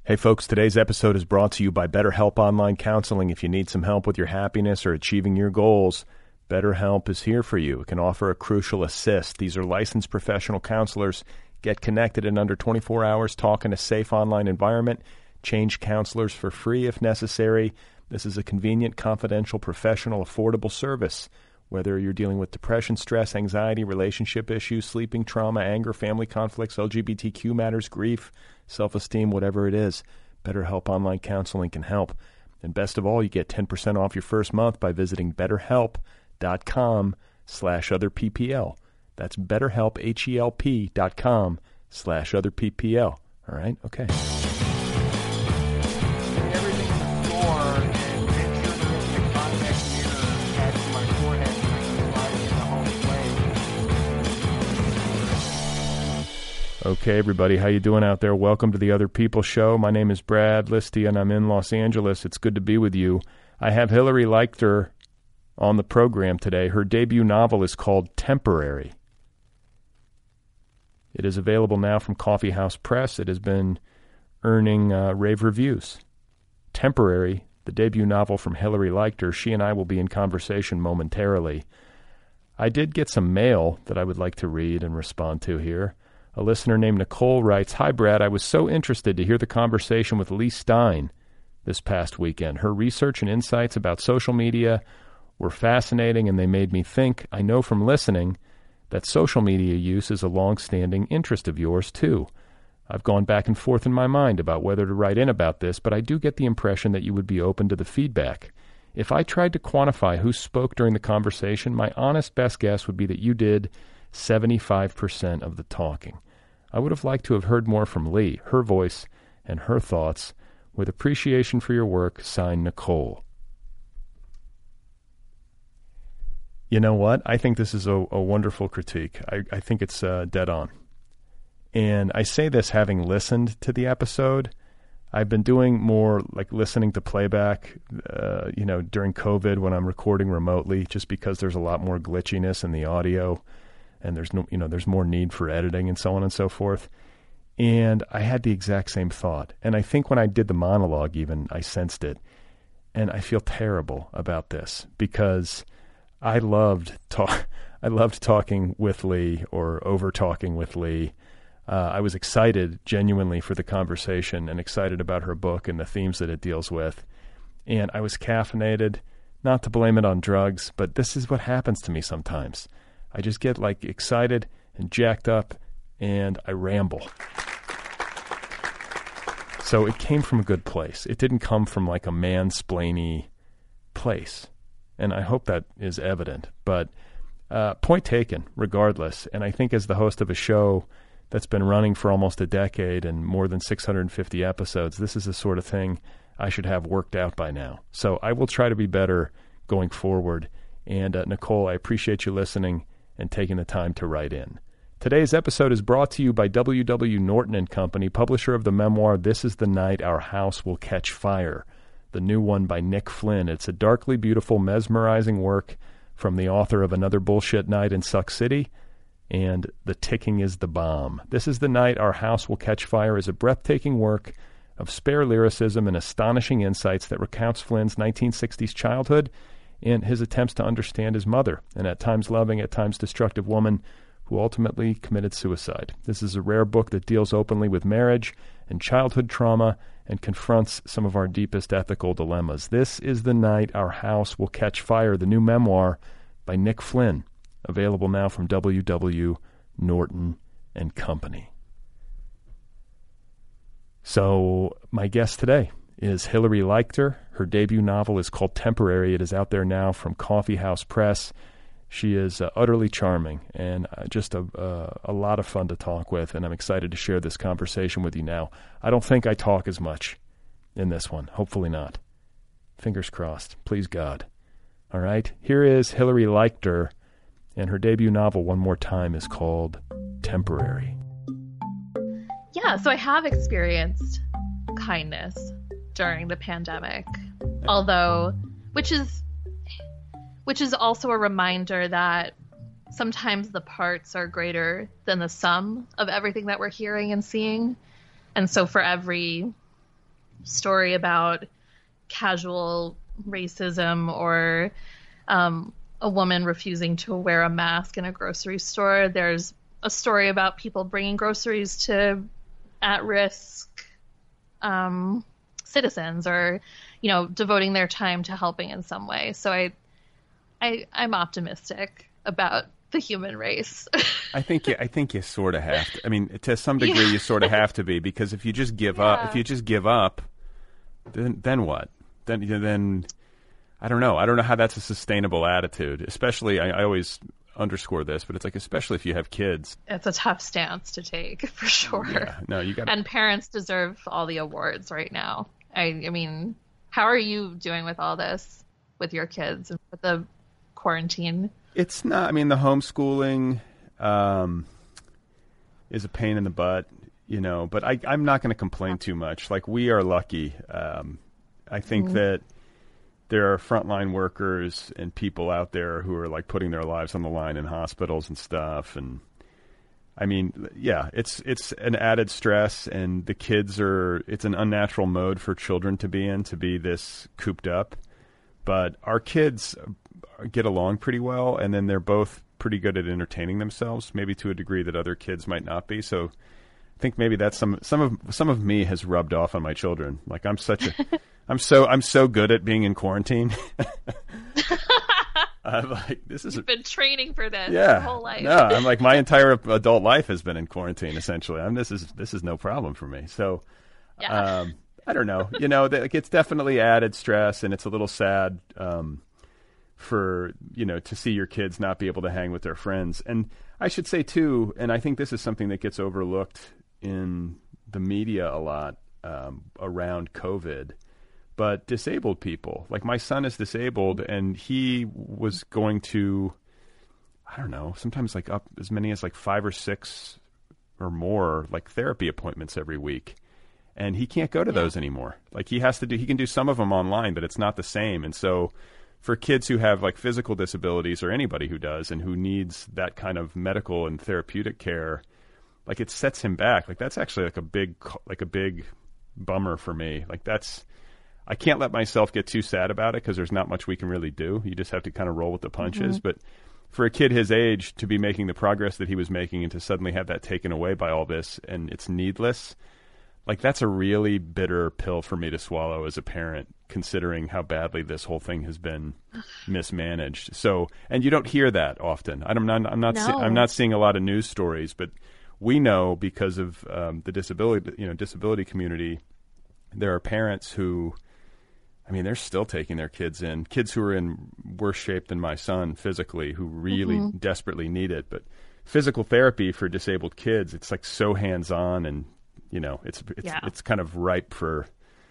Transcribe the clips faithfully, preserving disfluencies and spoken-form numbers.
Hey folks, today's episode is brought to you by BetterHelp Online Counseling. If you need some help with your happiness or achieving your goals, BetterHelp is here for you. It can offer a crucial assist. These are licensed professional counselors. Get connected in under twenty-four hours, talk in a safe online environment, change counselors for free if necessary. This is a convenient, confidential, professional, affordable service. Whether you're dealing with depression, stress, anxiety, relationship issues, sleeping trauma, anger, family conflicts, L G B T Q matters, grief, self-esteem, whatever it is, BetterHelp Online Counseling can help. And best of all, you get ten percent off your first month by visiting betterhelp.com slash other PPL. That's betterhelp, H-E-L-P dot com slash other PPL. All right? Okay. Okay, everybody, how you doing out there? Welcome to the Other People Show. My name is Brad Listy, and I'm in Los Angeles. It's good to be with you. I have Hillary Leichter on the program today. Her debut novel is called Temporary. It is available now from Coffee House Press. It has been earning uh, rave reviews. Temporary, the debut novel from Hillary Leichter. She and I will be in conversation momentarily. I did get some mail that I would like to read and respond to here. A listener named Nicole writes, "Hi, Brad. I was so interested to hear the conversation with Lee Stein this past weekend. Her research and insights about social media were fascinating, and they made me think. I know from listening that social media use is a long-standing interest of yours, too. I've gone back and forth in my mind about whether to write in about this, but I do get the impression that you would be open to the feedback. If I tried to quantify who spoke during the conversation, my honest best guess would be that you did seventy-five percent of the talking. I would have liked to have heard more from Lee, her voice, and her thoughts. With appreciation for your work, signed Nicole." You know what? I think this is a, a wonderful critique. I, I think it's uh, dead on. And I say this having listened to the episode. I've been doing more like listening to playback, uh, you know, during COVID when I'm recording remotely, just because there's a lot more glitchiness in the audio. And there's no, you know, there's more need for editing and so on and so forth. And I had the exact same thought. And I think when I did the monologue even, I sensed it. And I feel terrible about this because I loved talk, I loved talking with Lee or over talking with Lee. Uh, I was excited genuinely for the conversation and excited about her book and the themes that it deals with. And I was caffeinated, not to blame it on drugs, but this is what happens to me sometimes. I just get like excited and jacked up and I ramble. So it came from a good place. It didn't come from like a mansplainy place. And I hope that is evident. But uh, point taken, regardless. And I think as the host of a show that's been running for almost a decade and more than six hundred fifty episodes, this is the sort of thing I should have worked out by now. So I will try to be better going forward. And uh, Nicole, I appreciate you listening and taking the time to write in. Today's episode is brought to you by W W. Norton and Company, publisher of the memoir This Is the Night Our House Will Catch Fire, the new one by Nick Flynn. It's a darkly beautiful, mesmerizing work from the author of Another Bullshit Night in Suck City and The Ticking is the Bomb. This Is the Night Our House Will Catch Fire is a breathtaking work of spare lyricism and astonishing insights that recounts Flynn's nineteen sixties childhood and his attempts to understand his mother, an at times loving, at times destructive woman who ultimately committed suicide. This is a rare book that deals openly with marriage and childhood trauma and confronts some of our deepest ethical dilemmas. This Is the Night Our House Will Catch Fire, the new memoir by Nick Flynn, available now from W W. Norton and Company. So my guest today is Hillary Leichter. Her debut novel is called Temporary. It is out there now from Coffee House Press. She is uh, utterly charming and uh, just a, uh, a lot of fun to talk with, and I'm excited to share this conversation with you now. I don't think I talk as much in this one. Hopefully not. Fingers crossed. Please God. All right. Here is Hillary Leichter, and her debut novel, one more time, is called Temporary. Yeah, so I have experienced kindness during the pandemic, although, which is, which is also a reminder that sometimes the parts are greater than the sum of everything that we're hearing and seeing. And so for every story about casual racism or um, a woman refusing to wear a mask in a grocery store. There's a story about people bringing groceries to at-risk um, citizens, or, you know, devoting their time to helping in some way. So I, I, I'm optimistic about the human race. I think you, I think you sort of have to. I mean, to some degree, yeah. you sort of have to be, because if you just give yeah. up, if you just give up, then then what? Then then I don't know. I don't know how that's a sustainable attitude. Especially, I, I always underscore this, but it's like, especially if you have kids, it's a tough stance to take, for sure. Yeah, no, you got. And parents deserve all the awards right now. I, I mean, how are you doing with all this with your kids and with the quarantine? It's not. I mean, the homeschooling um, is a pain in the butt, you know. But I, I'm not going to complain too much. Like, we are lucky. Um, I think mm-hmm. that there are frontline workers and people out there who are like putting their lives on the line in hospitals and stuff. And I mean, yeah, it's it's an added stress, and the kids are. It's an unnatural mode for children to be in, to be this cooped up. But our kids get along pretty well, and then they're both pretty good at entertaining themselves, maybe to a degree that other kids might not be. So I think maybe that's some some of some of me has rubbed off on my children. Like, I'm such a I'm so I'm so good at being in quarantine. I'm like, this is You've been training for this yeah, your whole life. No, I'm like, my entire adult life has been in quarantine, essentially. I'm this is this is no problem for me. So yeah. um I don't know. You know, like, it's definitely added stress, and it's a little sad um for, you know, to see your kids not be able to hang with their friends. And I should say too, and I think this is something that gets overlooked in the media a lot um, around COVID, but disabled people. Like, my son is disabled, and he was going to, I don't know, sometimes like up as many as like five or six or more like therapy appointments every week. And he can't go to yeah. those anymore. Like, he has to do, he can do some of them online, but it's not the same. And so for kids who have like physical disabilities, or anybody who does and who needs that kind of medical and therapeutic care, like, it sets him back. Like, that's actually like a big, like a big bummer for me. Like, that's, I can't let myself get too sad about it, because there's not much we can really do. You just have to kind of roll with the punches. Mm-hmm. But for a kid his age to be making the progress that he was making, and to suddenly have that taken away by all this, and it's needless, like, that's a really bitter pill for me to swallow as a parent, considering how badly this whole thing has been mismanaged. So, and you don't hear that often. I'm not, I'm not, no. see, I'm not seeing a lot of news stories, but we know, because of um, the disability, you know, disability community, there are parents who, I mean, they're still taking their kids in, kids who are in worse shape than my son physically, who really mm-hmm. desperately need it. But physical therapy for disabled kids, it's like so hands-on, and you know, it's it's yeah. it's kind of ripe for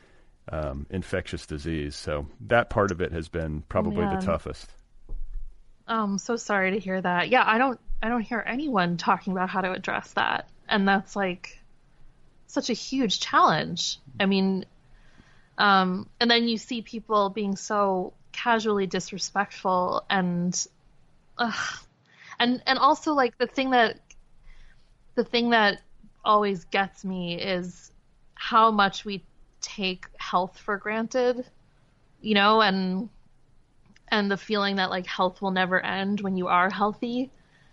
um, infectious disease. So that part of it has been probably Man. the toughest. Oh, I'm so sorry to hear that. Yeah, I don't I don't hear anyone talking about how to address that, and that's like such a huge challenge. I mean, um, and then you see people being so casually disrespectful, and uh, and and also like the thing that the thing that always gets me is how much we take health for granted, you know, and and the feeling that like health will never end when you are healthy.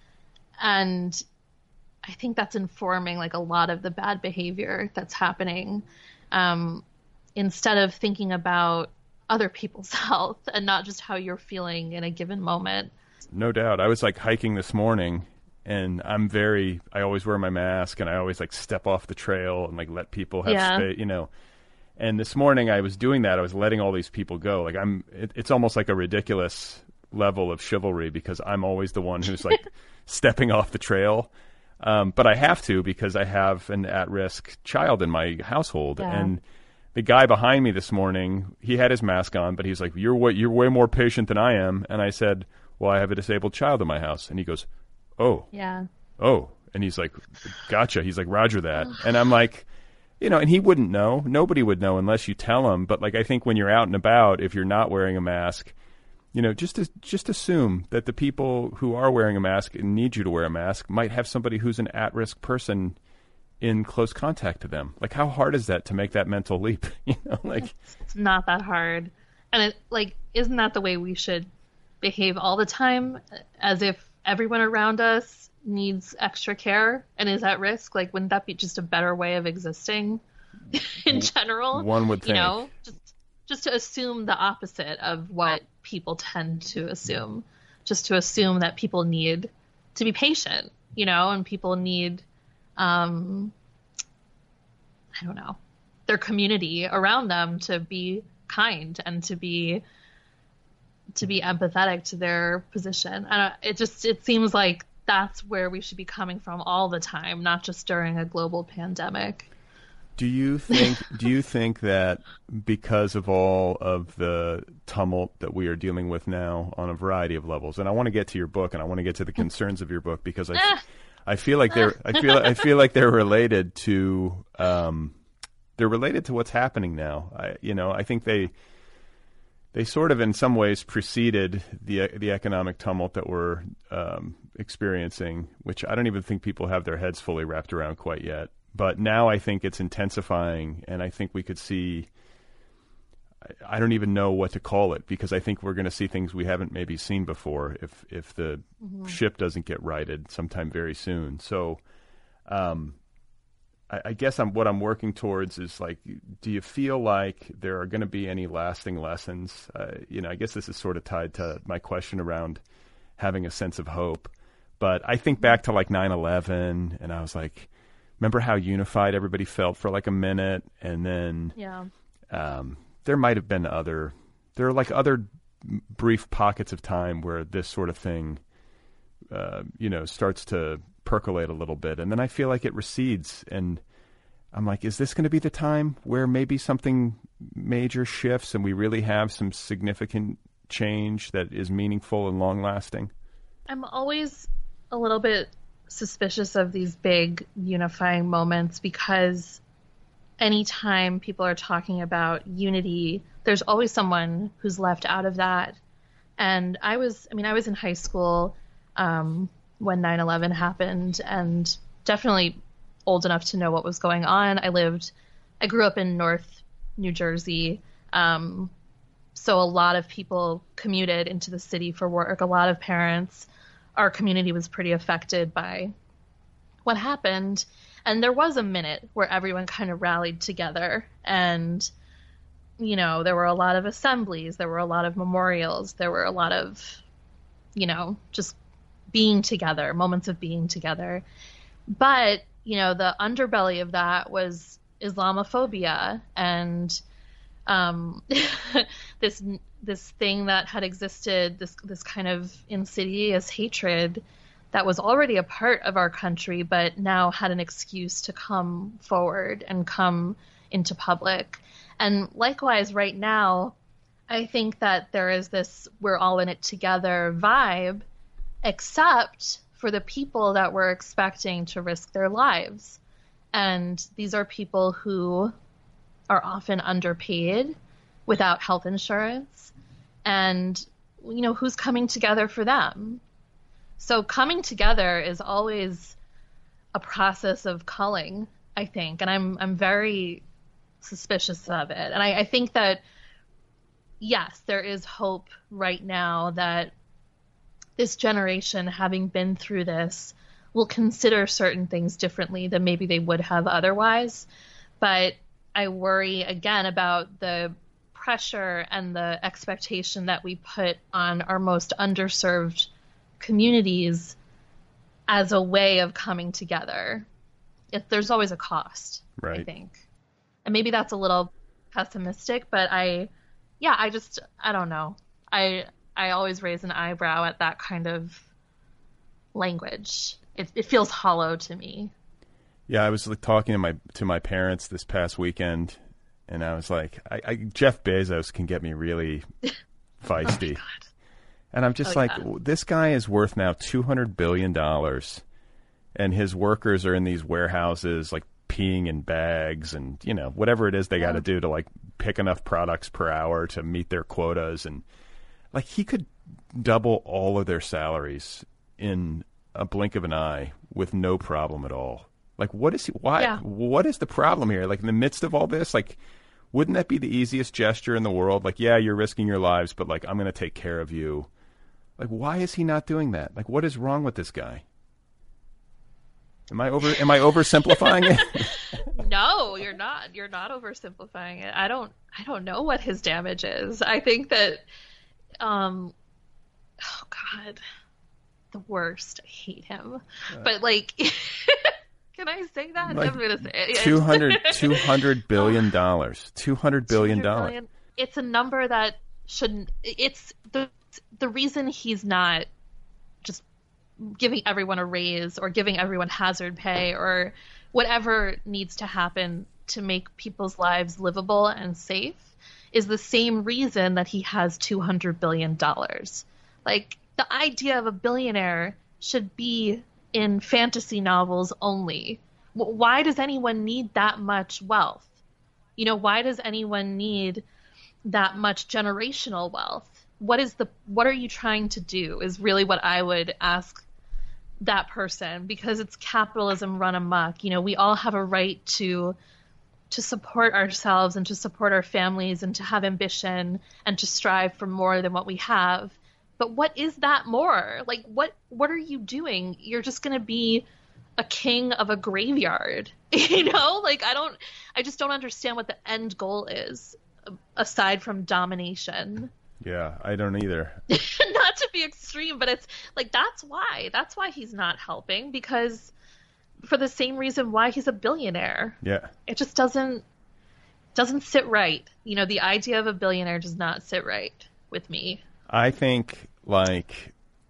And I think that's informing like a lot of the bad behavior that's happening, um, instead of thinking about other people's health and not just how you're feeling in a given moment. No doubt. I was like hiking this morning, and I'm very, I always wear my mask, and I always like step off the trail and like let people have yeah. space, you know. And this morning I was doing that. I was letting all these people go. Like, I'm, it, it's almost like a ridiculous level of chivalry, because I'm always the one who's like stepping off the trail. Um, but I have to, because I have an at-risk child in my household. Yeah. And the guy behind me this morning, he had his mask on, but he's like, you're way, you're way more patient than I am. And I said, well, I have a disabled child in my house. And he goes, oh, yeah. oh. And he's like, gotcha. He's like, Roger that. And I'm like, you know, and he wouldn't know. Nobody would know unless you tell him. But like, I think when you're out and about, if you're not wearing a mask, you know, just to, just assume that the people who are wearing a mask and need you to wear a mask might have somebody who's an at-risk person in close contact to them. Like, how hard is that to make that mental leap? You know, like it's not that hard. And it, like, isn't that the way we should behave all the time? As if everyone around us needs extra care and is at risk? Like, wouldn't that be just a better way of existing in general? One would think. You know, just, just to assume the opposite of what people tend to assume. Just to assume that people need to be patient, you know, and people need, um, I don't know, their community around them to be kind and to be to be empathetic to their position. And it just it seems like that's where we should be coming from all the time, not just during a global pandemic. Do you think do you think that because of all of the tumult that we are dealing with now on a variety of levels, and I want to get to your book and I want to get to the concerns of your book because I, I feel like they're I feel I feel like they're related to um, they're related to what's happening now. I you know I think they they sort of in some ways preceded the the economic tumult that we're um, experiencing, which I don't even think people have their heads fully wrapped around quite yet. But now I think it's intensifying, and I think we could see, I don't even know what to call it, because I think we're going to see things we haven't maybe seen before if if the mm-hmm. ship doesn't get righted sometime very soon. So um, I, I guess I'm, what I'm working towards is, like, do you feel like there are going to be any lasting lessons? Uh, you know, I guess this is sort of tied to my question around having a sense of hope. But I think back to, like, nine eleven, and I was like, remember how unified everybody felt for like a minute, and then yeah. um, there might have been other, there are like other brief pockets of time where this sort of thing, uh, you know, starts to percolate a little bit, and then I feel like it recedes, and I'm like, is this going to be the time where maybe something major shifts and we really have some significant change that is meaningful and long-lasting? I'm always a little bit suspicious of these big unifying moments, because anytime people are talking about unity, there's always someone who's left out of that. And I was, I mean, I was in high school um, when nine eleven happened, and definitely old enough to know what was going on. I lived, I grew up in North New Jersey. Um, so a lot of people commuted into the city for work. A lot of parents. Our community was pretty affected by what happened. And there was a minute where everyone kind of rallied together. And, you know, there were a lot of assemblies. There were a lot of memorials. There were a lot of, you know, just being together, moments of being together. But, you know, the underbelly of that was Islamophobia and um, this this thing that had existed, this this kind of insidious hatred that was already a part of our country, but now had an excuse to come forward and come into public. And likewise, right now, I think that there is this we're all in it together vibe, except for the people that we're expecting to risk their lives. And these are people who are often underpaid, without health insurance, and, you know, who's coming together for them? So coming together is always a process of culling, I think, and I'm I'm very suspicious of it. And I, I think that, yes, there is hope right now that this generation, having been through this, will consider certain things differently than maybe they would have otherwise. But I worry again about the pressure and the expectation that we put on our most underserved communities as a way of coming together. If there's always a cost, right. I think. And maybe that's a little pessimistic, but I, yeah, I just, I don't know. I, I always raise an eyebrow at that kind of language. It, it feels hollow to me. Yeah, I was like, talking to my to my parents this past weekend, and I was like, I, I, Jeff Bezos can get me really feisty. Oh, and I'm just oh, like, yeah. This guy is worth now two hundred billion dollars, and his workers are in these warehouses, like, peeing in bags and, you know, whatever it is they yeah. got to do to, like, pick enough products per hour to meet their quotas. And, like, he could double all of their salaries in a blink of an eye with no problem at all. Like, what is he, why? Yeah. What is the problem here? Like, in the midst of all this, like, wouldn't that be the easiest gesture in the world? Like, yeah, you're risking your lives, but like, I'm going to take care of you. Like, why is he not doing that? Like, what is wrong with this guy? Am I over? Am I oversimplifying it? No, you're not. You're not oversimplifying it. I don't. I don't know what his damage is. I think that, um, oh God, the worst. I hate him. Uh, but like, can I say that? Like I'm gonna say it. two hundred, two hundred billion dollars. Two hundred billion dollars. It's a number that shouldn't. It's the the reason he's not just giving everyone a raise or giving everyone hazard pay or whatever needs to happen to make people's lives livable and safe is the same reason that he has two hundred billion dollars. Like, the idea of a billionaire should be in fantasy novels only. Why does anyone need that much wealth? You know, why does anyone need that much generational wealth? What is the, what are you trying to do is really what I would ask that person, because it's capitalism run amok. You know, we all have a right to to support ourselves and to support our families and to have ambition and to strive for more than what we have. But what is that more? Like, what what are you doing? You're just going to be a king of a graveyard. You know, like, I don't I just don't understand what the end goal is aside from domination. Yeah, I don't either. Not to be extreme, but it's like, that's why. That's why he's not helping, because for the same reason why he's a billionaire. Yeah. It just doesn't doesn't sit right. You know, the idea of a billionaire does not sit right with me. I think like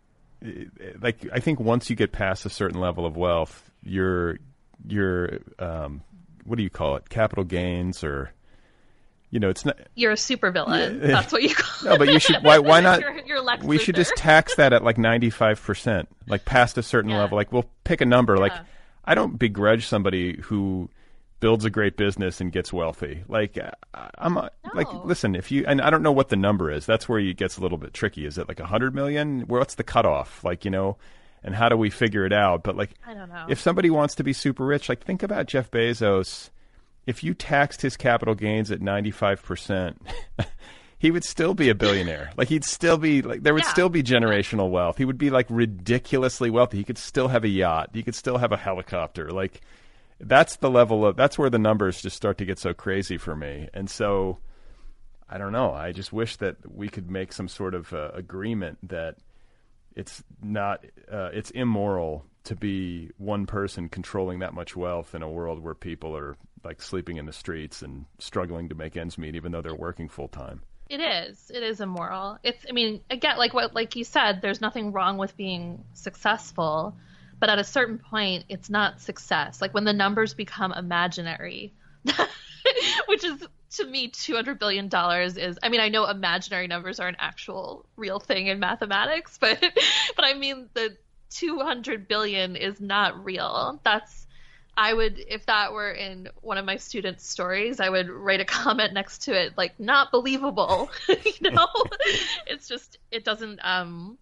like I think once you get past a certain level of wealth, your your um what do you call it? Capital gains, or you know, it's not. You're a supervillain. Yeah. That's what you call it. No, but you should. Why? Why not? You're, you're Lex we Luthor. should just tax that at like ninety-five percent, like past a certain yeah. level. Like, we'll pick a number. Yeah. Like, I don't begrudge somebody who builds a great business and gets wealthy. Like, I'm no. like, listen, if you, and I don't know what the number is. That's where it gets a little bit tricky. Is it like a hundred million? What's the cutoff? Like, you know, and how do we figure it out? But like, I don't know. If somebody wants to be super rich, like, think about Jeff Bezos. If you taxed his capital gains at ninety-five percent, he would still be a billionaire. Like, he'd still be, like, there would yeah. still be generational wealth. He would be, like, ridiculously wealthy. He could still have a yacht. He could still have a helicopter. Like, that's the level of, that's where the numbers just start to get so crazy for me. And so, I don't know. I just wish that we could make some sort of uh, agreement that it's not, uh, it's immoral to be one person controlling that much wealth in a world where people are, like, sleeping in the streets and struggling to make ends meet, even though they're working full time. It is. It is immoral. It's, I mean, again, like what, like you said, there's nothing wrong with being successful, but at a certain point, it's not success. Like, when the numbers become imaginary, which is, to me, two hundred billion dollars is, I mean, I know imaginary numbers are an actual real thing in mathematics, but, but I mean, the two hundred billion is not real. That's, I would, if that were in one of my students' stories, I would write a comment next to it, like, not believable. You know, it's just, it doesn't, um,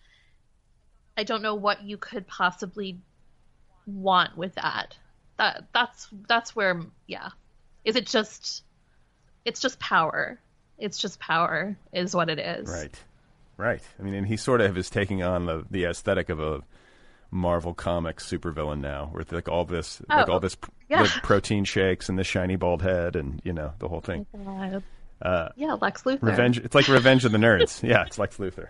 I don't know what you could possibly want with that. That, that's, that's where, yeah. Is it just, it's just power. It's just power is what it is. Right. Right. I mean, and he sort of is taking on the, the aesthetic of a Marvel Comics supervillain now, with like all this, oh, like all this yeah. like protein shakes and this shiny bald head, and you know, the whole thing. Oh uh, yeah, Lex Luthor. Revenge. It's like Revenge of the Nerds. Yeah, it's Lex Luthor.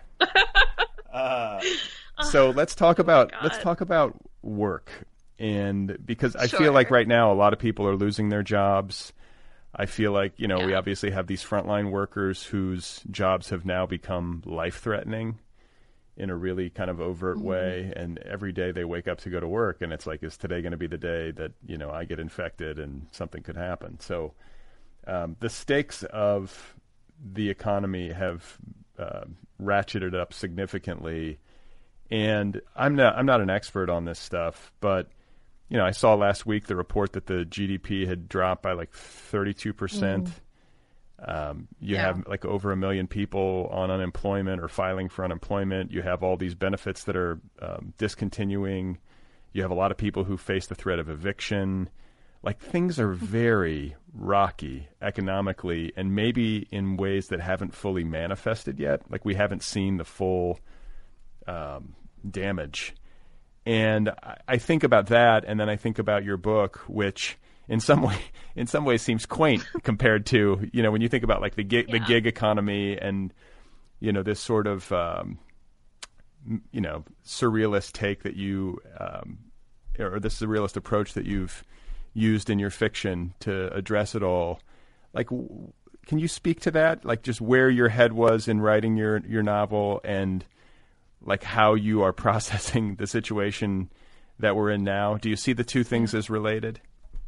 Uh, so let's talk about God. let's talk about work, and because I sure. feel like right now a lot of people are losing their jobs. I feel like, you know, yeah. we obviously have these frontline workers whose jobs have now become life-threatening in a really kind of overt mm-hmm. way, and every day they wake up to go to work, and it's like, is today going to be the day that, you know, I get infected and something could happen? So um, the stakes of the economy have uh, ratcheted up significantly, and I'm not I'm not an expert on this stuff, but you know, I saw last week the report that the G D P had dropped by like thirty-two percent. Mm. Um, you yeah. have like over a million people on unemployment or filing for unemployment. You have all these benefits that are um, discontinuing. You have a lot of people who face the threat of eviction. Like, things are very rocky economically, and maybe in ways that haven't fully manifested yet. Like, we haven't seen the full um, damage. And I, I think about that, and then I think about your book, which in some way, in some ways seems quaint compared to, you know, when you think about like the gig, yeah. the gig economy and, you know, this sort of, um, you know, surrealist take that you, um, or this surrealist approach that you've used in your fiction to address it all. Like, can you speak to that? Like, just where your head was in writing your, your novel, and like how you are processing the situation that we're in now? Do you see the two things as related?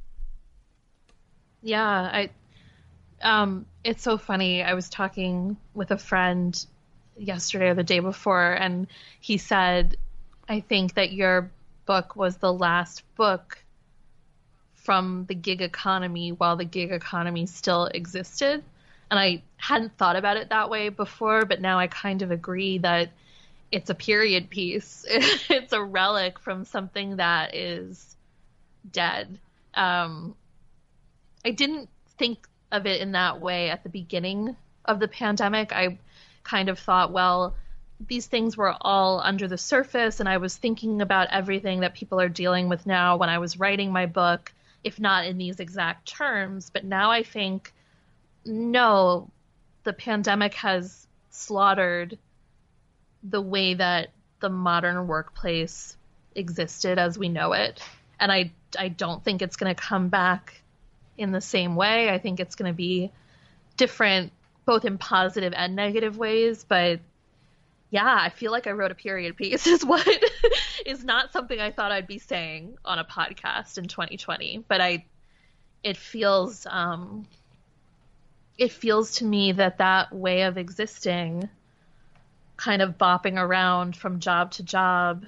Yeah, I, um, it's so funny. I was talking with a friend yesterday or the day before, and he said, I think that your book was the last book from the gig economy while the gig economy still existed. And I hadn't thought about it that way before, but now I kind of agree that it's a period piece. It's a relic from something that is dead. Um, I didn't think of it in that way at the beginning of the pandemic. I kind of thought, well, these things were all under the surface, and I was thinking about everything that people are dealing with now when I was writing my book, if not in these exact terms. But now I think, no, the pandemic has slaughtered the way that the modern workplace existed as we know it. And I, I don't think it's going to come back in the same way. I think it's going to be different, both in positive and negative ways. But yeah, I feel like I wrote a period piece is what is not something I thought I'd be saying on a podcast in twenty twenty. But I, it feels, um, it feels to me that that way of existing, kind of bopping around from job to job,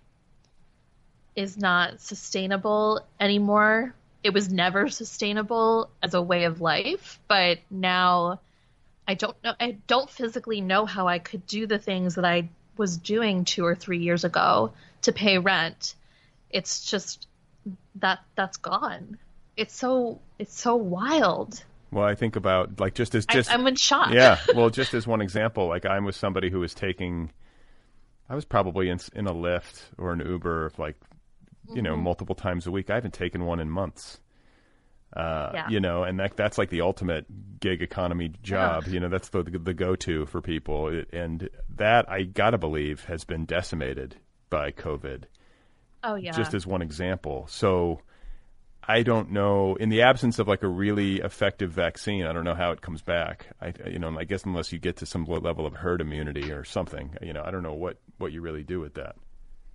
is not sustainable anymore. It was never sustainable as a way of life, but now I don't know. I don't physically know how I could do the things that I was doing two or three years ago to pay rent. It's just that that's gone. It's so it's so wild. Well, I think about like just as just I, I'm in shock. Yeah. Well, just as one example, like I'm with somebody who was taking, I was probably in in a Lyft or an Uber like, you know, mm-hmm. multiple times a week. I haven't taken one in months. Uh, yeah. You know, and that that's like the ultimate gig economy job. Yeah. You know, that's the the go-to for people. It, and that, I gotta believe, has been decimated by COVID. Oh, yeah. Just as one example. So I don't know, in the absence of like a really effective vaccine, I don't know how it comes back. I, you know, I guess unless you get to some level of herd immunity or something, you know, I don't know what, what you really do with that.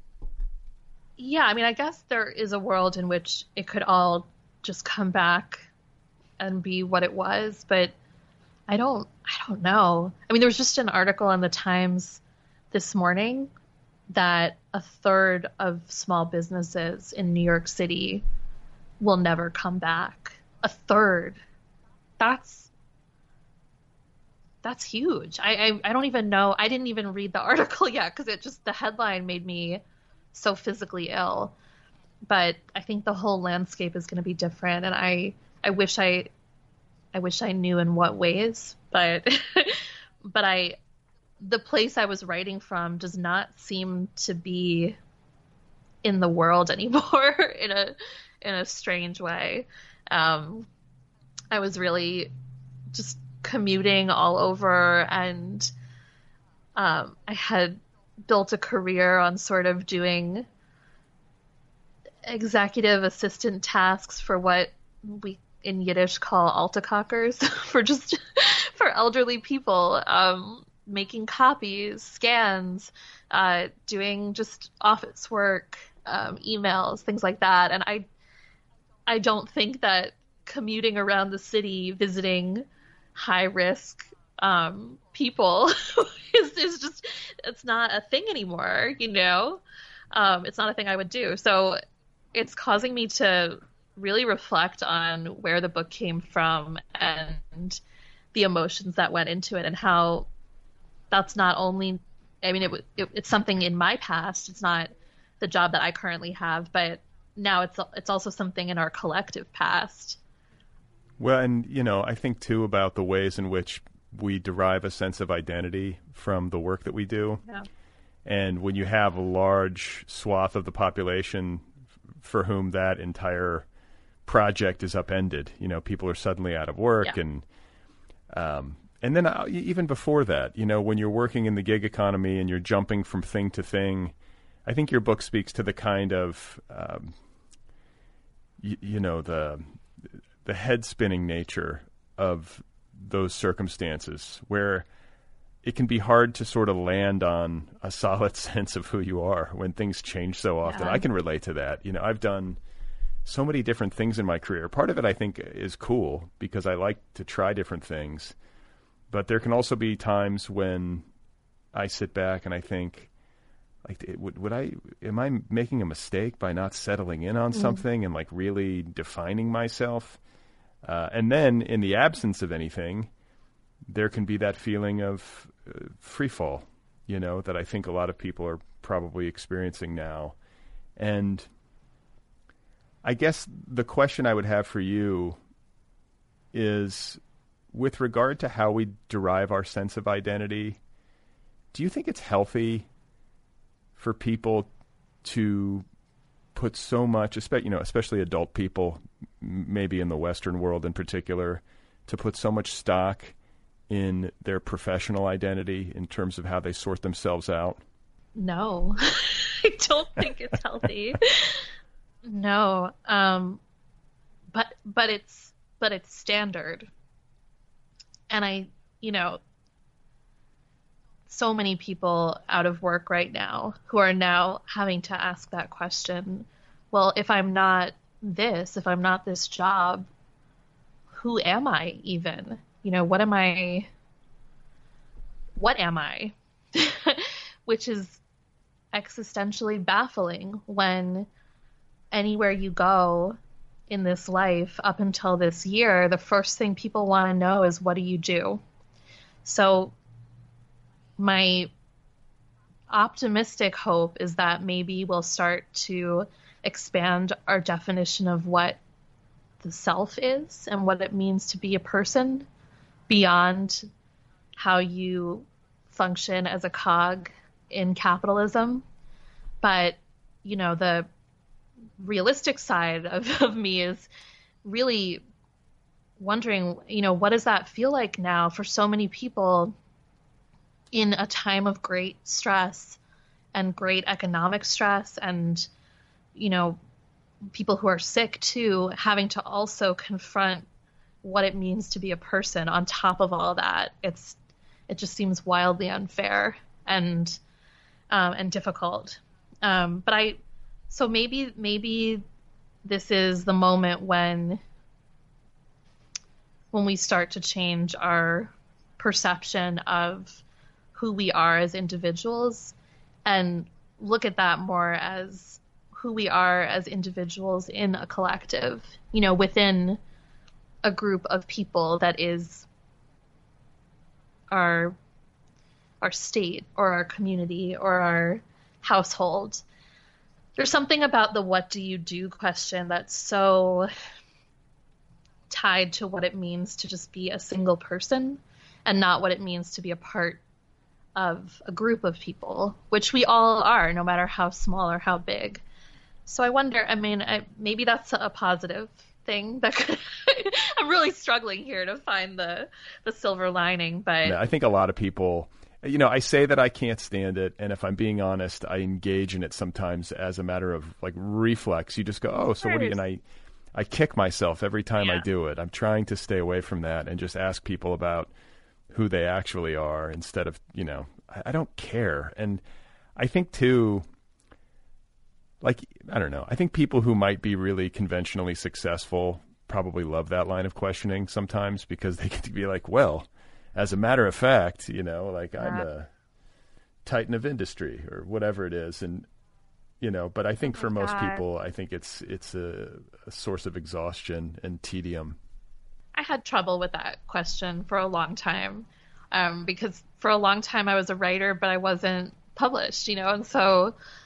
Yeah, I mean, I guess there is a world in which it could all just come back and be what it was, but I don't, I don't know. I mean, there was just an article in the Times this morning that a third of small businesses in New York City will never come back. A third. That's, that's huge. I, I, I don't even know. I didn't even read the article yet because it just, the headline made me so physically ill. But I think the whole landscape is going to be different, and I, I wish I, I wish I knew in what ways. But, but I, the place I was writing from does not seem to be in the world anymore in a, in a strange way. Um, I was really just commuting all over, and um, I had built a career on sort of doing executive assistant tasks for what we in Yiddish call altacockers, for just for elderly people, um, making copies, scans, uh, doing just office work, um, emails, things like that. And I, I don't think that commuting around the city, visiting high risk um, people is, is just, it's not a thing anymore, you know? Um, it's not a thing I would do. So it's causing me to really reflect on where the book came from and the emotions that went into it, and how that's not only, I mean, it, it it's something in my past. It's not the job that I currently have, but now it's it's also something in our collective past. Well, and, you know, I think, too, about the ways in which we derive a sense of identity from the work that we do. Yeah. And when you have a large swath of the population for whom that entire project is upended, you know, people are suddenly out of work. Yeah. And um, and then uh, even before that, you know, when you're working in the gig economy and you're jumping from thing to thing, I think your book speaks to the kind of, um, y- you know, the the head-spinning nature of those circumstances where it can be hard to sort of land on a solid sense of who you are when things change so often. Yeah. I can relate to that. You know, I've done so many different things in my career. Part of it, I think, is cool because I like to try different things. But there can also be times when I sit back and I think, like, it, would, would I, am I making a mistake by not settling in on mm. something and like really defining myself? Uh, and then in the absence of anything, there can be that feeling of uh, free fall, you know, that I think a lot of people are probably experiencing now. And I guess the question I would have for you is, with regard to how we derive our sense of identity, do you think it's healthy for people to put so much, especially, you know, especially adult people, maybe in the Western world in particular, to put so much stock in their professional identity in terms of how they sort themselves out? No, I don't think it's healthy. No, um, but but it's but it's standard, and I, you know, so many people out of work right now who are now having to ask that question. Well, if I'm not this, if I'm not this job, who am I even? You know, what am I? What am I? Which is existentially baffling when anywhere you go in this life up until this year, the first thing people want to know is, what do you do? So my optimistic hope is that maybe we'll start to expand our definition of what the self is and what it means to be a person beyond how you function as a cog in capitalism. But, you know, the realistic side of, of me is really wondering, you know, what does that feel like now for so many people in a time of great stress and great economic stress and, you know, people who are sick too, having to also confront what it means to be a person on top of all that. It's, it just seems wildly unfair and, um, and difficult. Um, but I, so maybe, maybe this is the moment when, when we start to change our perception of who we are as individuals and look at that more as who we are as individuals in a collective, you know, within a group of people that is our, our state or our community or our household. There's something about the what do you do question that's so tied to what it means to just be a single person and not what it means to be a part of a group of people, which we all are, no matter how small or how big. So I wonder, I mean, I, maybe that's a positive thing. That could, I'm really struggling here to find the, the silver lining, but yeah, I think a lot of people, you know, I say that I can't stand it, and if I'm being honest, I engage in it sometimes as a matter of like reflex. You just go, oh, so what do you, and I, I kick myself every time yeah. I do it. I'm trying to stay away from that and just ask people about who they actually are instead of, you know, I, I don't care. And I think too, like, I don't know, I think people who might be really conventionally successful probably love that line of questioning sometimes because they get to be like, well, as a matter of fact, you know, like yeah. I'm a titan of industry or whatever it is. And, you know, but I think oh for most God. people, I think it's, it's a, a source of exhaustion and tedium. I had trouble with that question for a long time um, because for a long time I was a writer, but I wasn't published, you know, and so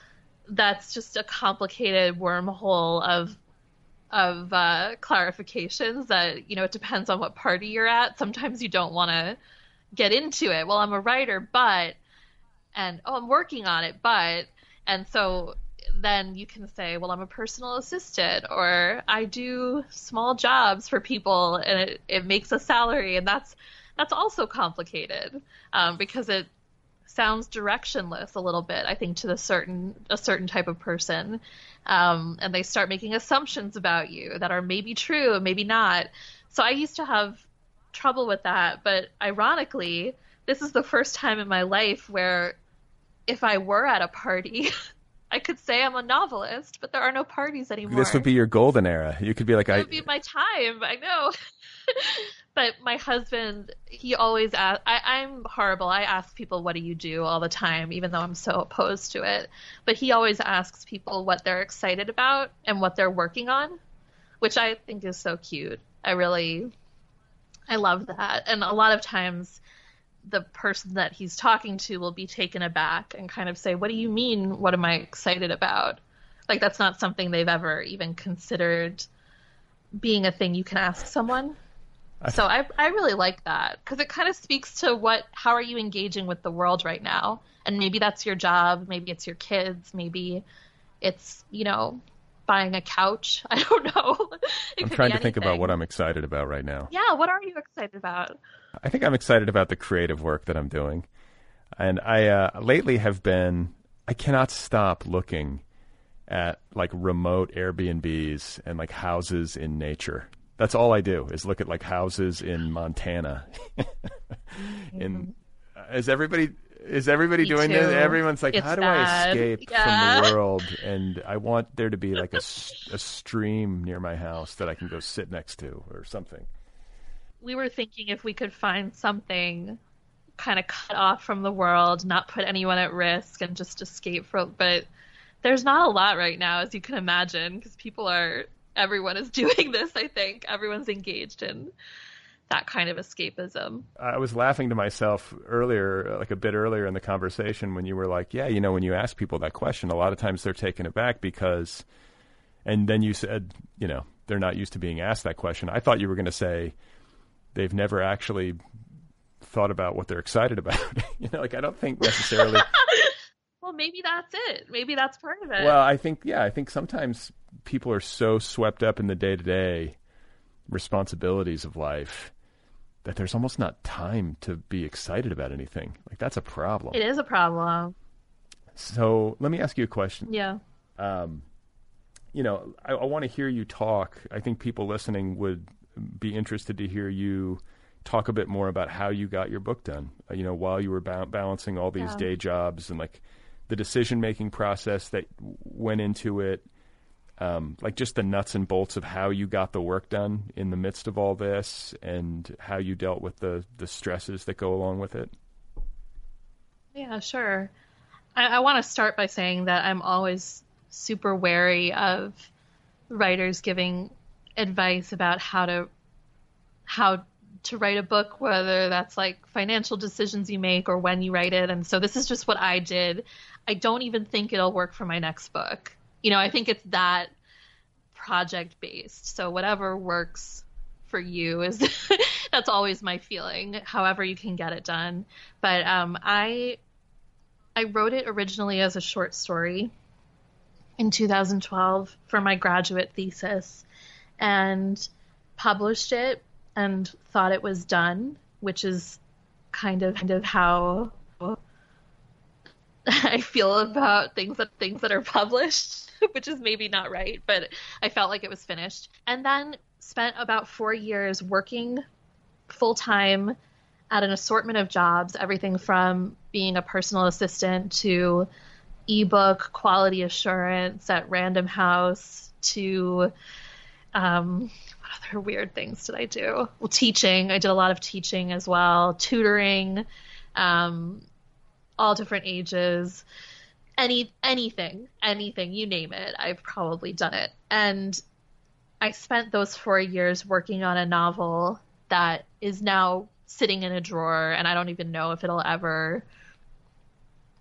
that's just a complicated wormhole of of uh, clarifications that, you know, it depends on what party you're at. Sometimes you don't want to get into it. Well, I'm a writer, but, and, oh, I'm working on it, but, and so then you can say, well, I'm a personal assistant, or I do small jobs for people and it, it makes a salary. And that's, that's also complicated um, because it sounds directionless a little bit, I think, to the certain, a certain type of person. Um, and they start making assumptions about you that are maybe true, maybe not. So I used to have trouble with that. But ironically, this is the first time in my life where if I were at a party, I could say I'm a novelist, but there are no parties anymore. This would be your golden era. You could be like, it I would be my time. I know. But my husband, he always asks, I, I'm horrible. I ask people, what do you do all the time, even though I'm so opposed to it. But he always asks people what they're excited about and what they're working on, which I think is so cute. I really, I love that. And a lot of times the person that he's talking to will be taken aback and kind of say, what do you mean? What am I excited about? Like, that's not something they've ever even considered being a thing you can ask someone. So I I really like that because it kind of speaks to what, how are you engaging with the world right now? And maybe that's your job. Maybe it's your kids. Maybe it's, you know, buying a couch. I don't know. I'm trying to think about what I'm excited about right now. Yeah. What are you excited about? I think I'm excited about the creative work that I'm doing. And I uh, lately have been, I cannot stop looking at like remote Airbnbs and like houses in nature. That's all I do is look at like houses in Montana. in mm-hmm. Is everybody is everybody Me doing too. this? Everyone's like, it's how do bad. I escape yeah. from the world? And I want there to be like a, a stream near my house that I can go sit next to or something. We were thinking if we could find something kind of cut off from the world, not put anyone at risk, and just escape from. But there's not a lot right now, as you can imagine, because people are. Everyone is doing this, I think. Everyone's engaged in that kind of escapism. I was laughing to myself earlier, like a bit earlier in the conversation when you were like, yeah, you know, when you ask people that question, a lot of times they're taken aback because, and then you said, you know, they're not used to being asked that question. I thought you were going to say they've never actually thought about what they're excited about. You know, like I don't think necessarily. Well, maybe that's it. Maybe that's part of it. Well, I think, yeah, I think sometimes people are so swept up in the day-to-day responsibilities of life that there's almost not time to be excited about anything. Like, that's a problem. It is a problem. So let me ask you a question. Yeah. Um, you know, I, I want to hear you talk. I think people listening would be interested to hear you talk a bit more about how you got your book done, uh, you know, while you were ba- balancing all these Yeah. day jobs and, like, the decision-making process that went into it, um, like just the nuts and bolts of how you got the work done in the midst of all this and how you dealt with the, the stresses that go along with it? Yeah, sure. I, I want to start by saying that I'm always super wary of writers giving advice about how to how to write a book, whether that's like financial decisions you make or when you write it. And so this is just what I did. I don't even think it'll work for my next book. You know, I think it's that project based. So whatever works for you is that's always my feeling, however you can get it done. But um, I I wrote it originally as a short story in two thousand twelve for my graduate thesis and published it and thought it was done, which is kind of kind of how I feel about things that things that are published, which is maybe not right, but I felt like it was finished. And then spent about four years working full time at an assortment of jobs, everything from being a personal assistant to ebook quality assurance at Random House to um, what other weird things did I do? Well, teaching. I did a lot of teaching as well, tutoring, um, all different ages, any anything, anything, you name it. I've probably done it. And I spent those four years working on a novel that is now sitting in a drawer, and I don't even know if it'll ever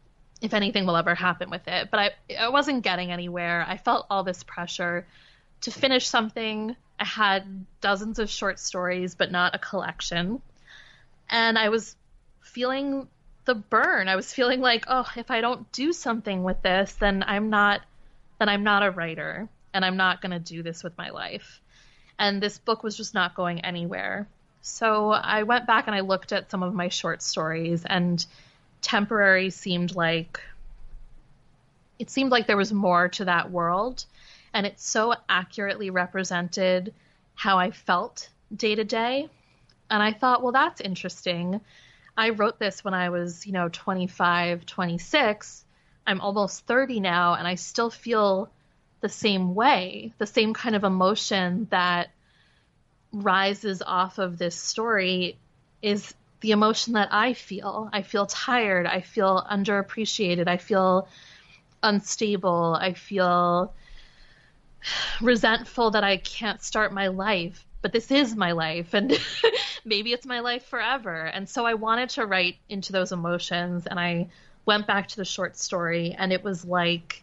if anything will ever happen with it. But I, I wasn't getting anywhere. I felt all this pressure to finish something. I had dozens of short stories, but not a collection. And I was feeling the burn. I was feeling like, oh, if I don't do something with this, then I'm not, then I'm not a writer, and I'm not going to do this with my life. And this book was just not going anywhere. So I went back and I looked at some of my short stories, and Temporary seemed like, it seemed like there was more to that world. And it so accurately represented how I felt day to day. And I thought, well, that's interesting. I wrote this when I was, you know, twenty-five, twenty-six. I'm almost thirty now, and I still feel the same way, the same kind of emotion that rises off of this story is the emotion that I feel. I feel tired. I feel underappreciated. I feel unstable. I feel resentful that I can't start my life. But this is my life, and maybe it's my life forever. And so I wanted to write into those emotions, and I went back to the short story, and it was like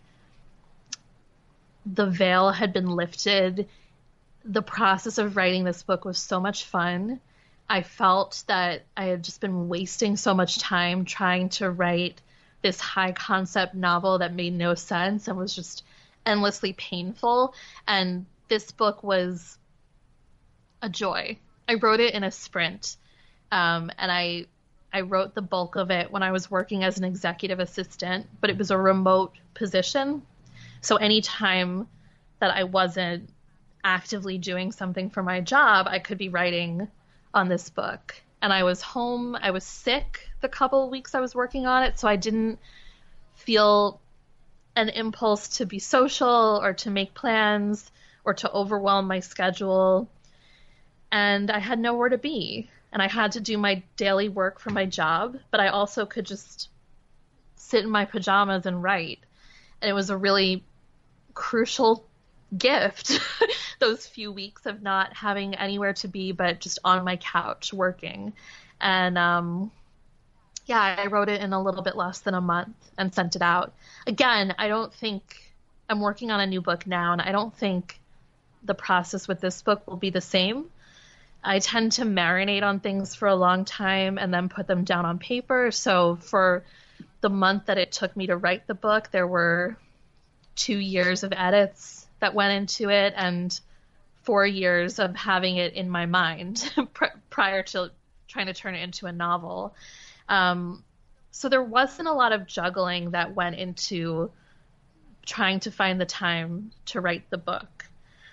the veil had been lifted. The process of writing this book was so much fun. I felt that I had just been wasting so much time trying to write this high concept novel that made no sense and was just endlessly painful. And this book was a joy. I wrote it in a sprint. Um, and I, I wrote the bulk of it when I was working as an executive assistant, but it was a remote position. So anytime that I wasn't actively doing something for my job, I could be writing on this book. And I was home. I was sick the couple of weeks I was working on it, so I didn't feel an impulse to be social or to make plans or to overwhelm my schedule. And I had nowhere to be. And I had to do my daily work for my job, but I also could just sit in my pajamas and write. And it was a really crucial gift, those few weeks of not having anywhere to be but just on my couch working. And um, yeah, I wrote it in a little bit less than a month and sent it out. Again, I don't think, I'm working on a new book now, and I don't think the process with this book will be the same. I tend to marinate on things for a long time and then put them down on paper. So for the month that it took me to write the book, there were two years of edits that went into it and four years of having it in my mind prior to trying to turn it into a novel. Um, so there wasn't a lot of juggling that went into trying to find the time to write the book.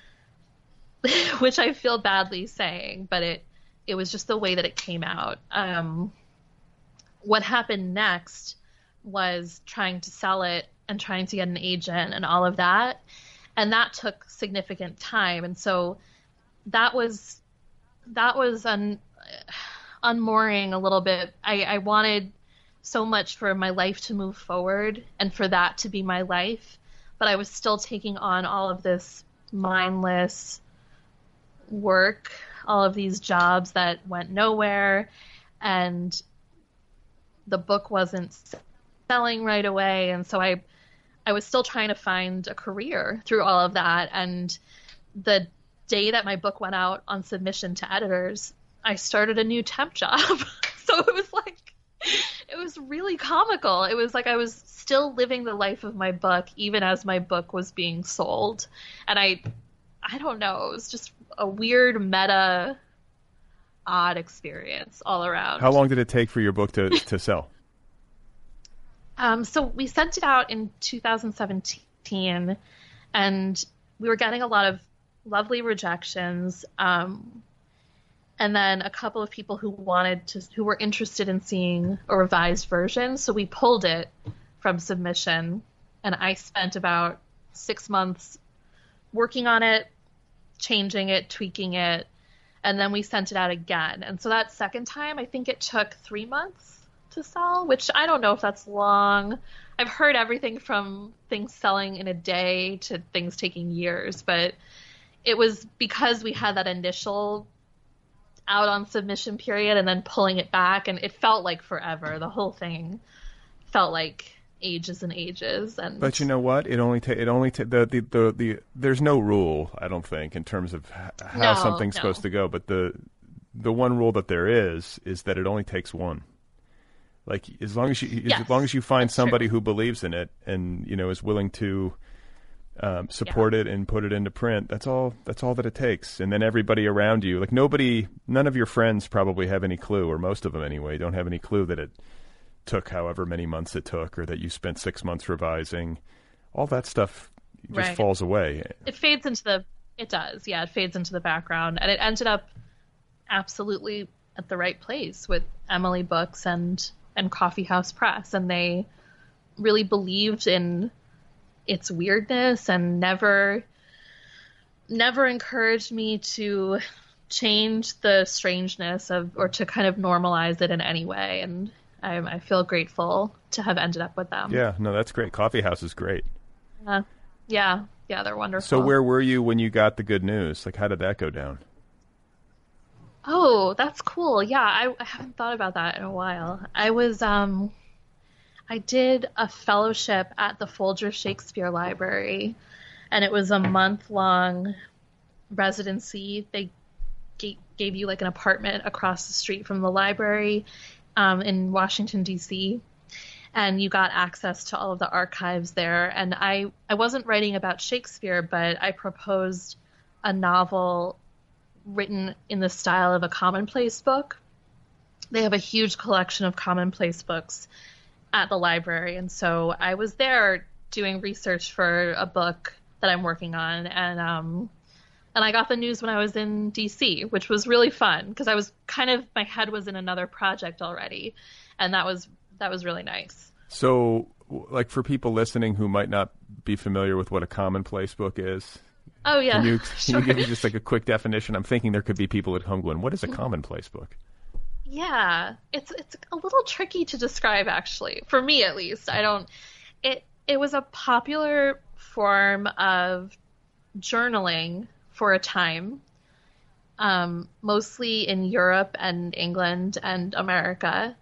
Which I feel badly saying, but it it was just the way that it came out. Um, what happened next was trying to sell it and trying to get an agent and all of that, and that took significant time. And so that was that was un, unmooring a little bit. I, I wanted so much for my life to move forward and for that to be my life, but I was still taking on all of this mindless work, all of these jobs that went nowhere, and the book wasn't selling right away. And so I I was still trying to find a career through all of that. And the day that my book went out on submission to editors, I started a new temp job. So it was like, it was really comical. It was like I was still living the life of my book even as my book was being sold. And I I don't know, it was just a weird meta odd experience all around. How long did it take for your book to, to sell? Um, so we sent it out in two thousand seventeen, and we were getting a lot of lovely rejections. Um, and then a couple of people who wanted to, who were interested in seeing a revised version. So we pulled it from submission, and I spent about six months working on it, changing it, tweaking it, and then we sent it out again. And so that second time, I think it took three months to sell, which I don't know if that's long. I've heard everything from things selling in a day to things taking years, but it was because we had that initial out on submission period and then pulling it back, and it felt like forever. The whole thing felt like ages and ages. And but you know what? It only ta- it only ta- the, the the the there's no rule, I don't think, in terms of h- how No, something's no. supposed to go. But the the one rule that there is is that it only takes one. Like as long as you Yes, as long as you find that's somebody true. who believes in it and you know is willing to um, support it and put it into print, that's all that's all that it takes. And then everybody around you, like nobody, none of your friends probably have any clue, or most of them anyway, don't have any clue that it took however many months it took, or that you spent six months revising. All that stuff just Right. falls away. It fades into the, it does, yeah, it fades into the background. And it ended up absolutely at the right place with Emily Books and, and Coffee House Press. And they really believed in its weirdness and never, never encouraged me to change the strangeness of, or to kind of normalize it in any way. And I, I feel grateful to have ended up with them. Yeah, no, that's great. Coffee House is great. Uh, yeah, yeah, they're wonderful. So where were you when you got the good news? Like, how did that go down? Oh, that's cool. Yeah, I, I haven't thought about that in a while. I was, um, I did a fellowship at the Folger Shakespeare Library, and it was a month-long residency. They gave, gave you like an apartment across the street from the library um, in Washington, D C, and you got access to all of the archives there. And I, I wasn't writing about Shakespeare, but I proposed a novel written in the style of a commonplace book. They have a huge collection of commonplace books at the library. And so I was there doing research for a book that I'm working on. And, um, and I got the news when I was in D C, which was really fun because I was kind of, my head was in another project already. And that was, that was really nice. So, like, for people listening who might not be familiar with what a commonplace book is, Oh yeah. can you, can Sure. you give me just like a quick definition? I'm thinking there could be people at home going, what is a commonplace book? Yeah, it's it's a little tricky to describe, actually, for me at least. I don't. It it was a popular form of journaling for a time, um, mostly in Europe and England and America,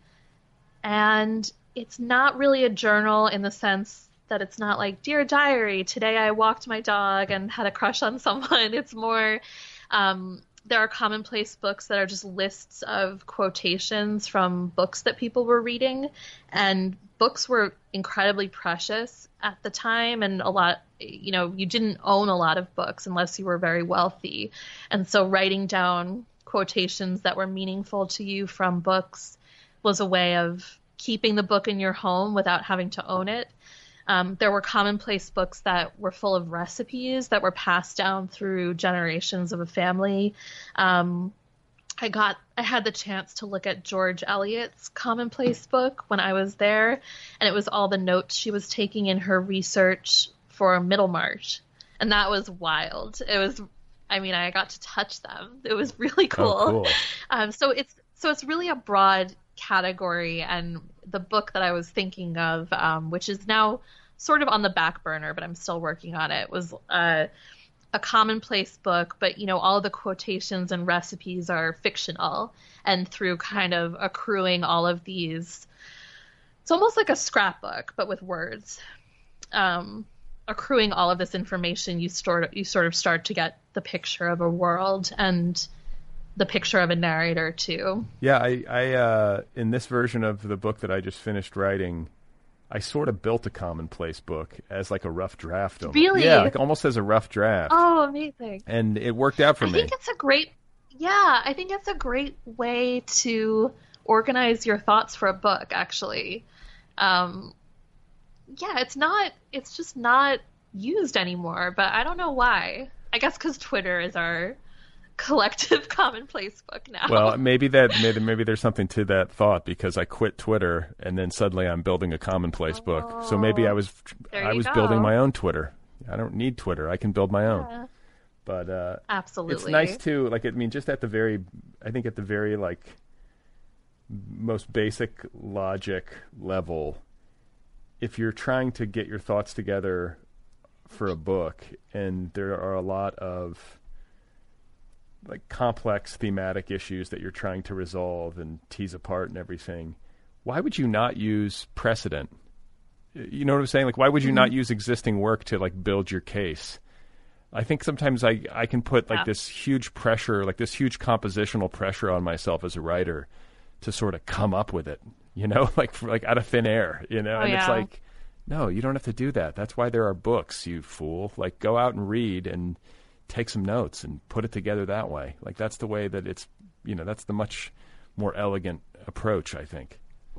and it's not really a journal in the sense that it's not like, Dear Diary, today I walked my dog and had a crush on someone. It's more. Um, There are commonplace books that are just lists of quotations from books that people were reading, and books were incredibly precious at the time, and a lot, you know, you didn't own a lot of books unless you were very wealthy. And so writing down quotations that were meaningful to you from books was a way of keeping the book in your home without having to own it. Um, there were commonplace books that were full of recipes that were passed down through generations of a family. Um, I got, I had the chance to look at George Eliot's commonplace book when I was there, and it was all the notes she was taking in her research for Middlemarch. And that was wild. It was, I mean, I got to touch them. It was really cool. Oh, cool. Um, so it's, so it's really a broad category, and the book that I was thinking of, um, which is now sort of on the back burner, but I'm still working on it, was uh, a commonplace book, but you know, all the quotations and recipes are fictional, and through kind of accruing all of these, it's almost like a scrapbook, but with words. Um, accruing all of this information, you sort you sort of start to get the picture of a world and the picture of a narrator too. Yeah, I, I uh, in this version of the book that I just finished writing, I sort of built a commonplace book as like a rough draft. Almost. Really? Yeah, like almost as a rough draft. Oh, amazing. And it worked out for I me. think it's a great, yeah, I think it's a great way to organize your thoughts for a book, actually. Um, yeah, it's not, it's just not used anymore, but I don't know why. I guess because Twitter is our collective commonplace book now. Well, maybe that maybe maybe there's something to that thought, because I quit Twitter and then suddenly I'm building a commonplace Oh, book. So maybe I was there I you was go. building my own Twitter. I don't need Twitter. I can build my own. Yeah, But uh, absolutely. it's nice too. Like, I mean, just at the very, I think at the very like most basic logic level, if you're trying to get your thoughts together for a book, and there are a lot of like complex thematic issues that you're trying to resolve and tease apart and everything, why would you not use precedent You know what I'm saying? Like, why would you Mm-hmm. not use existing work to like build your case? I think sometimes I, I can put like Yeah. this huge pressure, like this huge compositional pressure on myself as a writer to sort of come up with it, you know, like for, like out of thin air, you know, Oh, and it's yeah. like, no, you don't have to do that. That's why there are books, you fool. Like, go out and read and take some notes and put it together that way. Like, that's the way that it's, you know, that's the much more elegant approach, I think.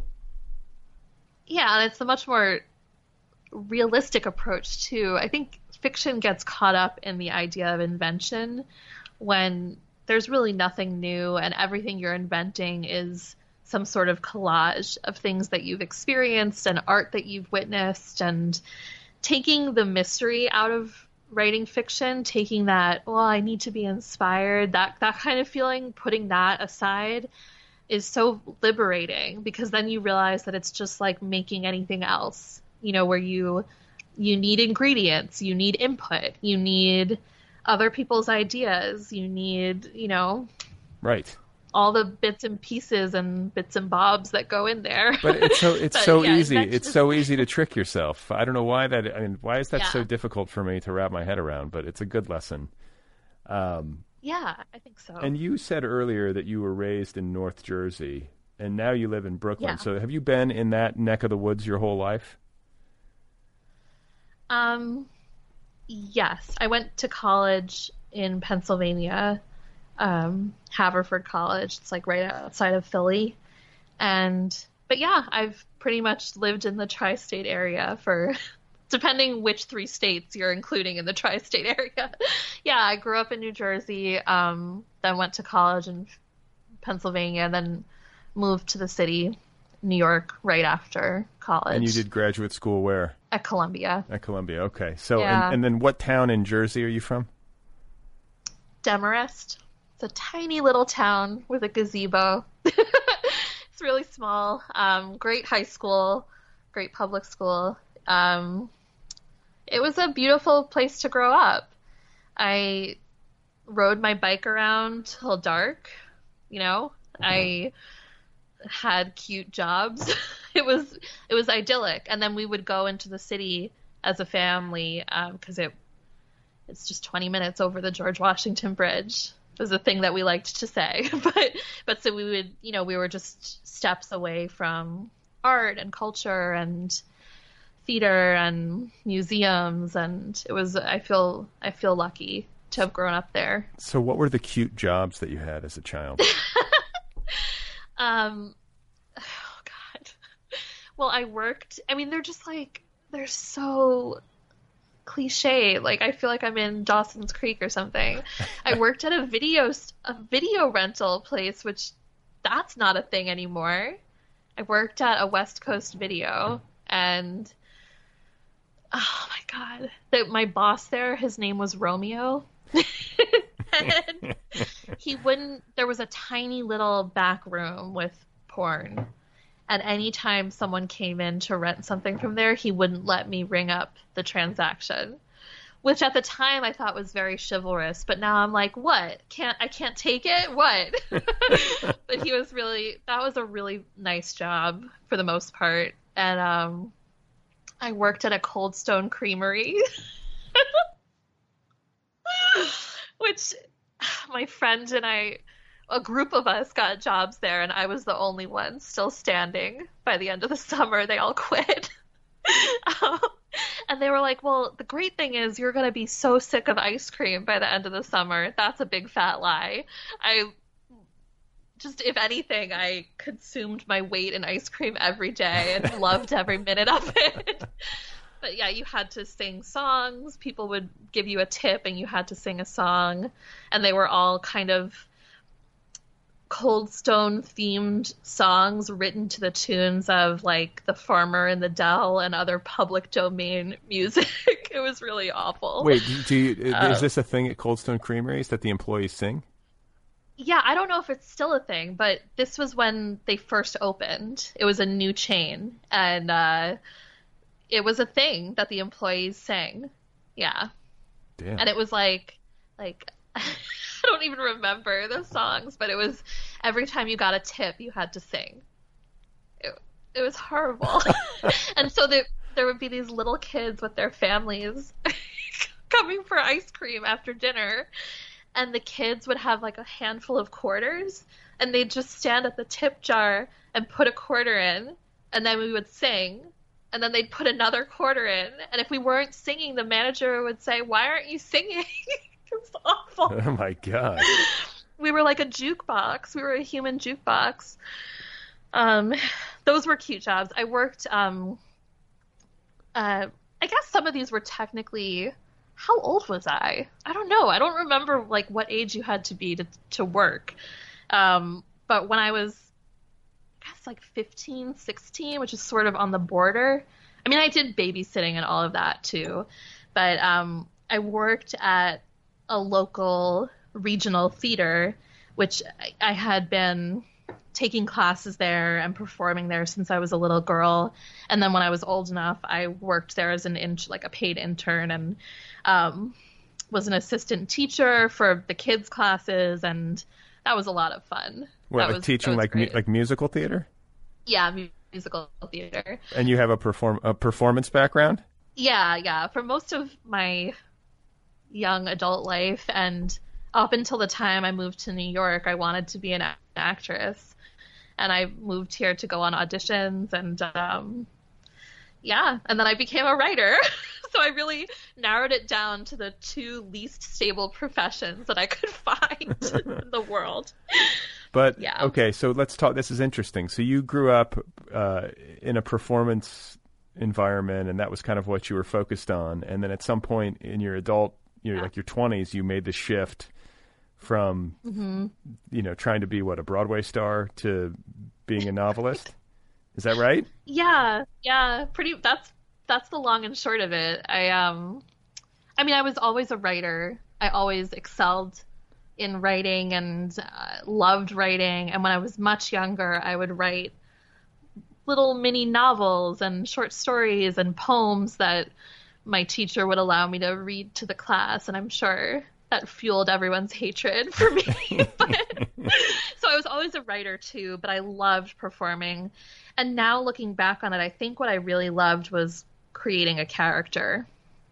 Yeah, and it's a much more realistic approach too. I think fiction gets caught up in the idea of invention when there's really nothing new and everything you're inventing is some sort of collage of things that you've experienced and art that you've witnessed, and taking the mystery out of writing fiction, taking that, well, I need to be inspired, that that kind of feeling, putting that aside is so liberating, because then you realize that it's just like making anything else, you know, where you you need ingredients, you need input, you need other people's ideas, you need, you know, Right. all the bits and pieces and bits and bobs that go in there. But it's so it's But, so yeah, easy. invention It's is- so easy to trick yourself. I don't know why that. I mean, why is that so Yeah. difficult for me to wrap my head around? But it's a good lesson. Um, Yeah, I think so. and you said earlier that you were raised in North Jersey, and now you live in Brooklyn. Yeah. So have you been in that neck of the woods your whole life? Um, yes, I went to college in Pennsylvania, um, Haverford College. It's like right outside of Philly. And, but yeah, I've pretty much lived in the tri-state area for, depending which three states you're including in the tri-state area. Yeah, I grew up in New Jersey, um, then went to college in Pennsylvania, then moved to the city, New York, right after college. And you did graduate school where? At Columbia. At Columbia. Okay. So Yeah. and, and then what town in Jersey are you from? Demarest. It's a tiny little town with a gazebo. It's really small. Um, great high school, great public school. Um, it was a beautiful place to grow up. I rode my bike around till dark, you know. I had cute jobs. It was it was idyllic. And then we would go into the city as a family because it it's just twenty minutes over the George Washington Bridge. Was a thing that we liked to say. but but so we would, you know, we were just steps away from art and culture and theater and museums, and it was I feel I feel lucky to have grown up there. So what were the cute jobs that you had as a child? Um, oh God. Well, I worked, I mean, they're just like, they're so cliche. Like, I feel like I'm in Dawson's Creek or something. I worked at a video, a video rental place, which that's not a thing anymore. I worked at a West Coast Video, and oh my God, the, my boss there, his name was Romeo. And he wouldn't, there was a tiny little back room with porn. And anytime someone came in to rent something from there, he wouldn't let me ring up the transaction, which at the time I thought was very chivalrous. But now I'm like, what? Can't, I can't take it? What? But he was really, that was a really nice job for the most part. And um, I worked at a Cold Stone Creamery. Which my friend and I, a group of us got jobs there, and I was the only one still standing by the end of the summer. They all quit. um, and they were like, well, the great thing is you're going to be so sick of ice cream by the end of the summer. That's a big fat lie. I just, if anything, I consumed my weight in ice cream every day and loved every minute of it. But yeah, you had to sing songs. People would give you a tip and you had to sing a song. And they were all kind of Cold Stone themed songs written to the tunes of like The Farmer in the Dell and other public domain music. It was really awful. Wait, do, do you, Uh, is this a thing at Cold Stone Creameries that the employees sing? Yeah, I don't know if it's still a thing, but this was when they first opened. It was a new chain, and uh, it was a thing that the employees sang. Yeah. Damn. And it was like, like I don't even remember the songs, but it was every time you got a tip, you had to sing. It, it was horrible. And so the there would be these little kids with their families coming for ice cream after dinner, and the kids would have like a handful of quarters, and they'd just stand at the tip jar and put a quarter in, and then we would sing, and then they'd put another quarter in, and if we weren't singing, the manager would say, "Why aren't you singing?" It was awful. Oh my God. We were like a jukebox. We were a human jukebox. Um, those were cute jobs. I worked, um, uh, I guess some of these were technically, how old was I? I don't know. I don't remember like what age you had to be to, to work. Um, but when I was, I guess like fifteen, sixteen, which is sort of on the border. I mean, I did babysitting and all of that too, but, um, I worked at a local regional theater, which I, I had been taking classes there and performing there since I was a little girl. And then when I was old enough, I worked there as an in, like a paid intern, and um, was an assistant teacher for the kids' classes, and that was a lot of fun. What, that like was, teaching like mu- like musical theater? Yeah, musical theater. And you have a perform a performance background? Yeah, yeah. For most of my young adult life and up until the time I moved to New York, I wanted to be an actress. And I moved here to go on auditions, and um, yeah, and then I became a writer. So I really narrowed it down to the two least stable professions that I could find in the world. But, yeah. Okay, so let's talk. This is interesting. So you grew up uh, in a performance environment, and that was kind of what you were focused on. And then at some point in your adult, you know, yeah. like your twenties, you made the shift from, mm-hmm. you know, trying to be, what, a Broadway star to being a novelist? Is that right? Yeah, yeah, pretty, that's, that's the long and short of it. I, um, I mean, I was always a writer. I always excelled in writing and uh, loved writing. And when I was much younger, I would write little mini novels and short stories and poems that my teacher would allow me to read to the class. And I'm sure that fueled everyone's hatred for me. But, so I was always a writer too, but I loved performing. And now looking back on it, I think what I really loved was creating a character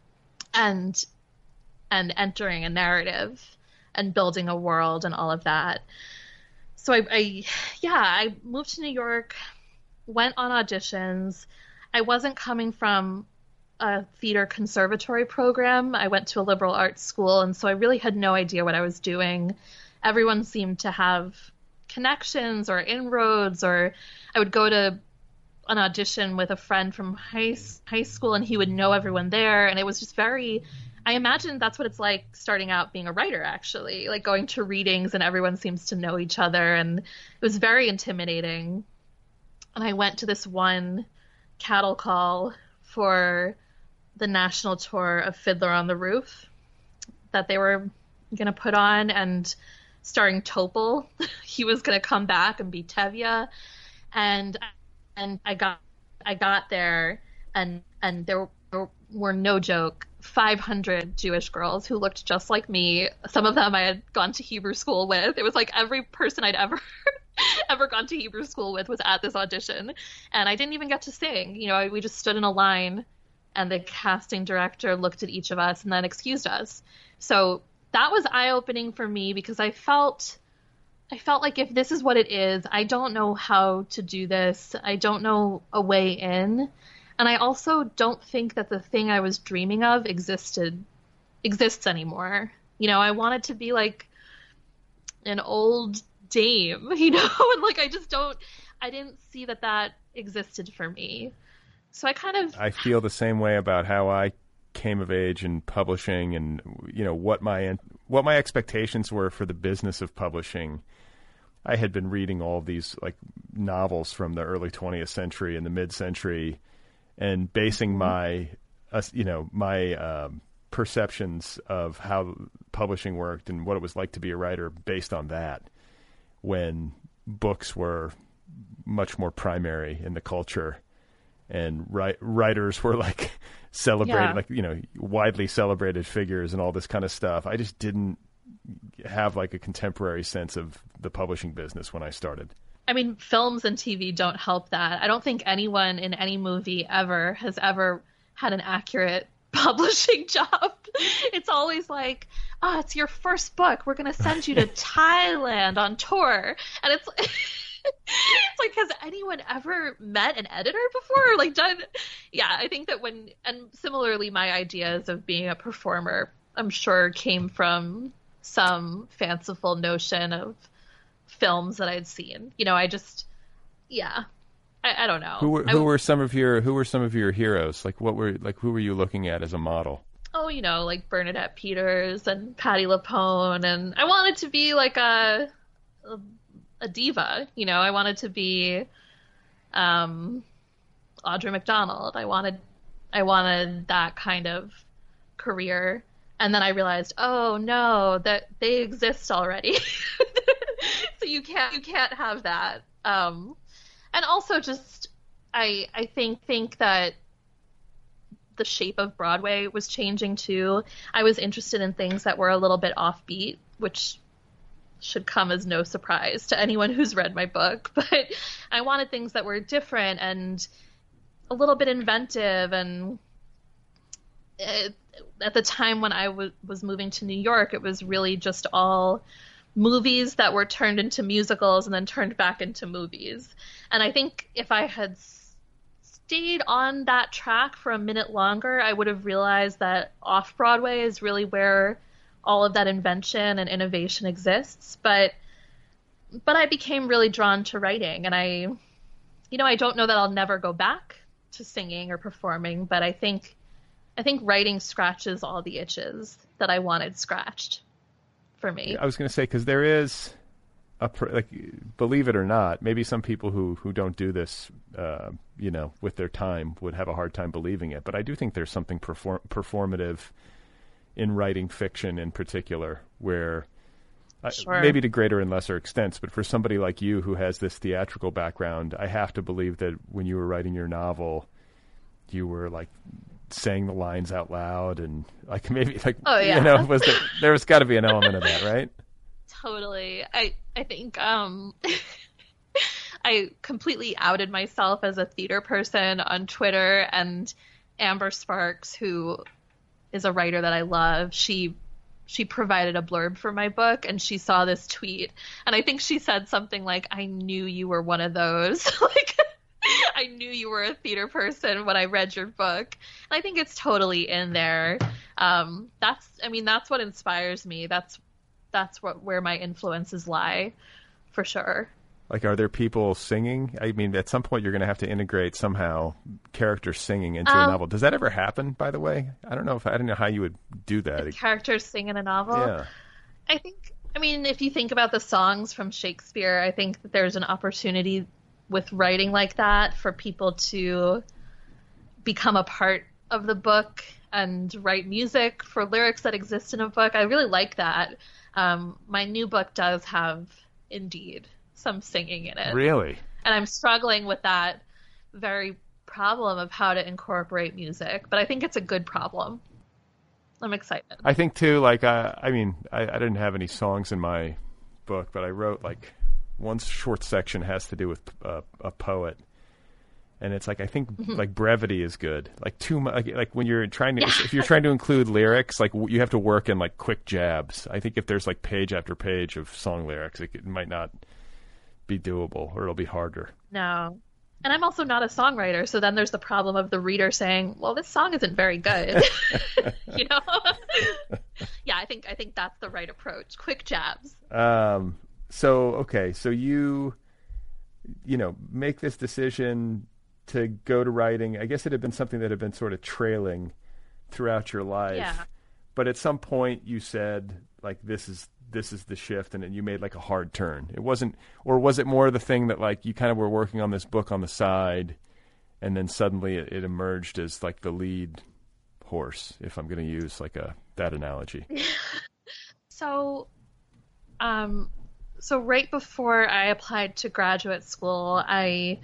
and and entering a narrative and building a world and all of that. So I, I yeah, I moved to New York, went on auditions. I wasn't coming from a theater conservatory program. I went to a liberal arts school, and so I really had no idea what I was doing. Everyone seemed to have connections or inroads, or I would go to an audition with a friend from high, high school, and he would know everyone there, and it was just very, I imagine that's what it's like starting out being a writer, actually, like going to readings and everyone seems to know each other, and it was very intimidating. And I went to this one cattle call for the national tour of Fiddler on the Roof that they were going to put on, and starring Topol. He was going to come back and be Tevye. And and I got I got there, and and there were, were no joke five hundred Jewish girls who looked just like me. Some of them I had gone to Hebrew school with. It was like every person I'd ever ever gone to Hebrew school with was at this audition, and I didn't even get to sing. You know, we just stood in a line, and the casting director looked at each of us and then excused us. So that was eye-opening for me, because I felt I felt like if this is what it is, I don't know how to do this. I don't know a way in. And I also don't think that the thing I was dreaming of existed exists anymore. You know, I wanted to be like an old dame, you know, and like I just don't I didn't see that that existed for me. So I kind of I feel the same way about how I came of age in publishing, and you know what my what my expectations were for the business of publishing. I had been reading all of these like novels from the early twentieth century and the mid-century, and basing my uh, you know my um, perceptions of how publishing worked and what it was like to be a writer based on that, when books were much more primary in the culture. And ri- writers were like celebrated, yeah. like, you know, widely celebrated figures and all this kind of stuff. I just didn't have like a contemporary sense of the publishing business when I started. I mean, films and T V don't help that. I don't think anyone in any movie ever has ever had an accurate publishing job. It's always like, oh, it's your first book. We're going to send you to Thailand on tour. And it's it's like, has anyone ever met an editor before? Or like done? Yeah, I think that when, and similarly, my ideas of being a performer, I'm sure came from some fanciful notion of films that I'd seen. You know, I just, yeah, I, I don't know. Who were who I, were some of your who were some of your heroes? Like what were like who were you looking at as a model? Oh, you know, like Bernadette Peters and Patti LuPone, and I wanted to be like a a, a diva. You know, I wanted to be um, Audra McDonald. I wanted I wanted that kind of career, and then I realized, oh no, that they exist already. So you can't you can't have that. Um, and also just I I think think that the shape of Broadway was changing too. I was interested in things that were a little bit offbeat, which should come as no surprise to anyone who's read my book. But I wanted things that were different and a little bit inventive. And it, at the time when I w- was moving to New York, it was really just all movies that were turned into musicals and then turned back into movies. And I think if I had stayed on that track for a minute longer, I would have realized that off-Broadway is really where all of that invention and innovation exists. But but I became really drawn to writing, and I, you know, I don't know that I'll never go back to singing or performing, but I think I think writing scratches all the itches that I wanted scratched for me. I was going to say, because there is a, like, believe it or not, maybe some people who, who don't do this, uh, you know, with their time would have a hard time believing it. But I do think there's something perform- performative in writing fiction in particular, where Sure. uh, maybe to greater and lesser extents, but for somebody like you who has this theatrical background, I have to believe that when you were writing your novel, you were like saying the lines out loud and like maybe like, oh, yeah. you know, was there, there's got to be an element of that, right? Totally. I, I think um, I completely outed myself as a theater person on Twitter, and Amber Sparks, who is a writer that I love, she she provided a blurb for my book, and she saw this tweet, and I think she said something like, I knew you were one of those. Like, I knew you were a theater person when I read your book. And I think it's totally in there. Um, that's, I mean, that's what inspires me. That's, that's what, where my influences lie, for sure. Like, are there people singing? I mean, at some point you're going to have to integrate somehow characters singing into um, a novel. Does that ever happen, by the way? I don't know if I don't know how you would do that. Characters sing in a novel? Yeah. I think, I mean, if you think about the songs from Shakespeare, I think that there's an opportunity with writing like that for people to become a part of the book and write music for lyrics that exist in a book. I really like that. Um, my new book does have, indeed, some singing in it. Really? And I'm struggling with that very problem of how to incorporate music, but I think it's a good problem. I'm excited. I think too, like, uh, I mean, I, I didn't have any songs in my book, but I wrote, like, one short section has to do with uh, a poet. And it's like, I think mm-hmm. like brevity is good. Like too much, like, like when you're trying to, yeah. if you're trying to include lyrics, like w- you have to work in like quick jabs. I think if there's like page after page of song lyrics, it, it might not be doable, or it'll be harder. No. And I'm also not a songwriter, so then there's the problem of the reader saying, well, this song isn't very good. You know? Yeah, I think I think that's the right approach. Quick jabs. Um so okay, so you you know, make this decision to go to writing. I guess it had been something that had been sort of trailing throughout your life. Yeah. But at some point you said, like, this is this is the shift, and then you made like a hard turn. It wasn't, or was it more the thing that like you kind of were working on this book on the side, and then suddenly it, it emerged as like the lead horse, if I'm going to use like a that analogy? So, um, so right before I applied to graduate school, I,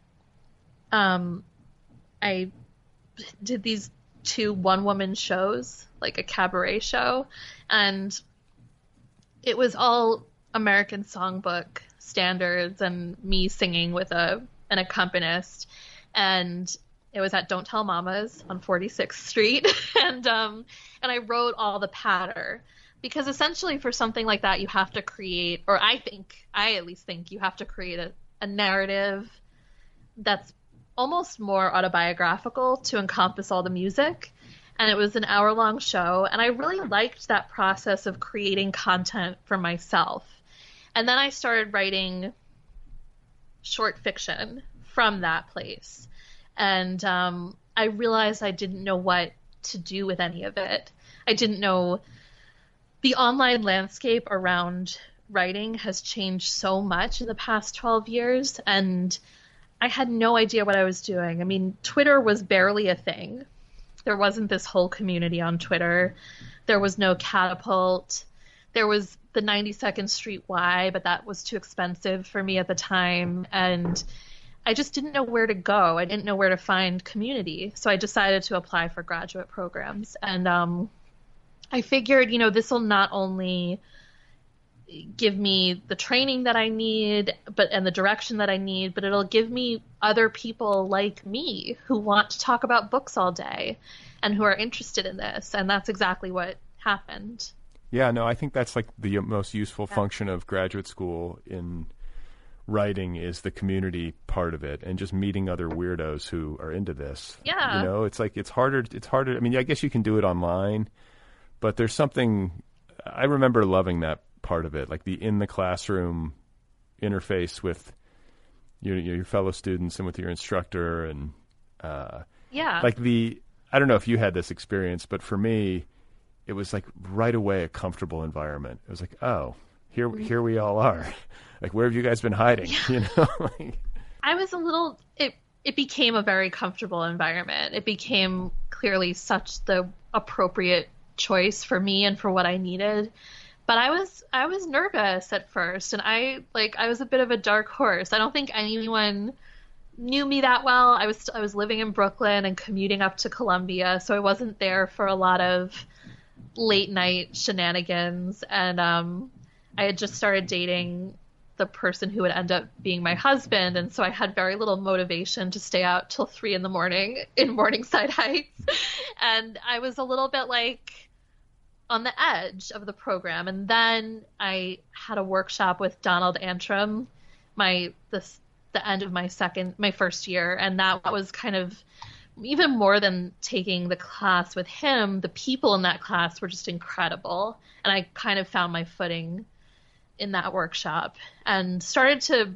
um, I did these two one-woman shows, like a cabaret show, and it was all American songbook standards and me singing with a an accompanist. And it was at Don't Tell Mamas on forty-sixth Street. and um, and I wrote all the patter. Because essentially for something like that, you have to create, or I think, I at least think, you have to create a, a narrative that's almost more autobiographical to encompass all the music. And it was an hour-long show, and I really liked that process of creating content for myself. And then I started writing short fiction from that place. And um, I realized I didn't know what to do with any of it. I didn't know... The online landscape around writing has changed so much in the past twelve years, and I had no idea what I was doing. I mean, Twitter was barely a thing. There wasn't this whole community on Twitter. There was no Catapult. There was the ninety-second Street Y, but that was too expensive for me at the time, and I just didn't know where to go. I didn't know where to find community, so I decided to apply for graduate programs, and um I figured, you know, this will not only give me the training that I need, but and the direction that I need, but it'll give me other people like me who want to talk about books all day and who are interested in this. And that's exactly what happened. Yeah, no, I think that's like the most useful yeah. function of graduate school in writing is the community part of it and just meeting other weirdos who are into this. Yeah. You know, it's like, it's harder, it's harder. I mean, I guess you can do it online. But there's something, I remember loving that part of it, like the in the classroom interface with your, your fellow students and with your instructor. And uh, yeah, like the, I don't know if you had this experience, but for me, it was like right away a comfortable environment. It was like, oh, here, here we all are. Like, where have you guys been hiding? Yeah. You know, like, I was a little, it, it became a very comfortable environment. It became clearly such the appropriate choice for me and for what I needed. But I was I was nervous at first, and I like I was a bit of a dark horse. I don't think anyone knew me that well. I was I was living in Brooklyn and commuting up to Columbia, so I wasn't there for a lot of late night shenanigans. And um, I had just started dating the person who would end up being my husband, and so I had very little motivation to stay out till three in the morning in Morningside Heights. And I was a little bit like on the edge of the program. And then I had a workshop with Donald Antrim, my this the end of my second my first year, and that was kind of even more than taking the class with him. The people in that class were just incredible, and I kind of found my footing in that workshop and started to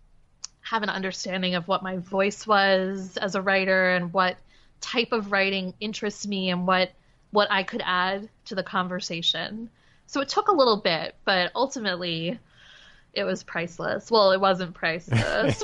have an understanding of what my voice was as a writer and what type of writing interests me and what what I could add to the conversation. So it took a little bit, but ultimately it was priceless. Well, it wasn't priceless.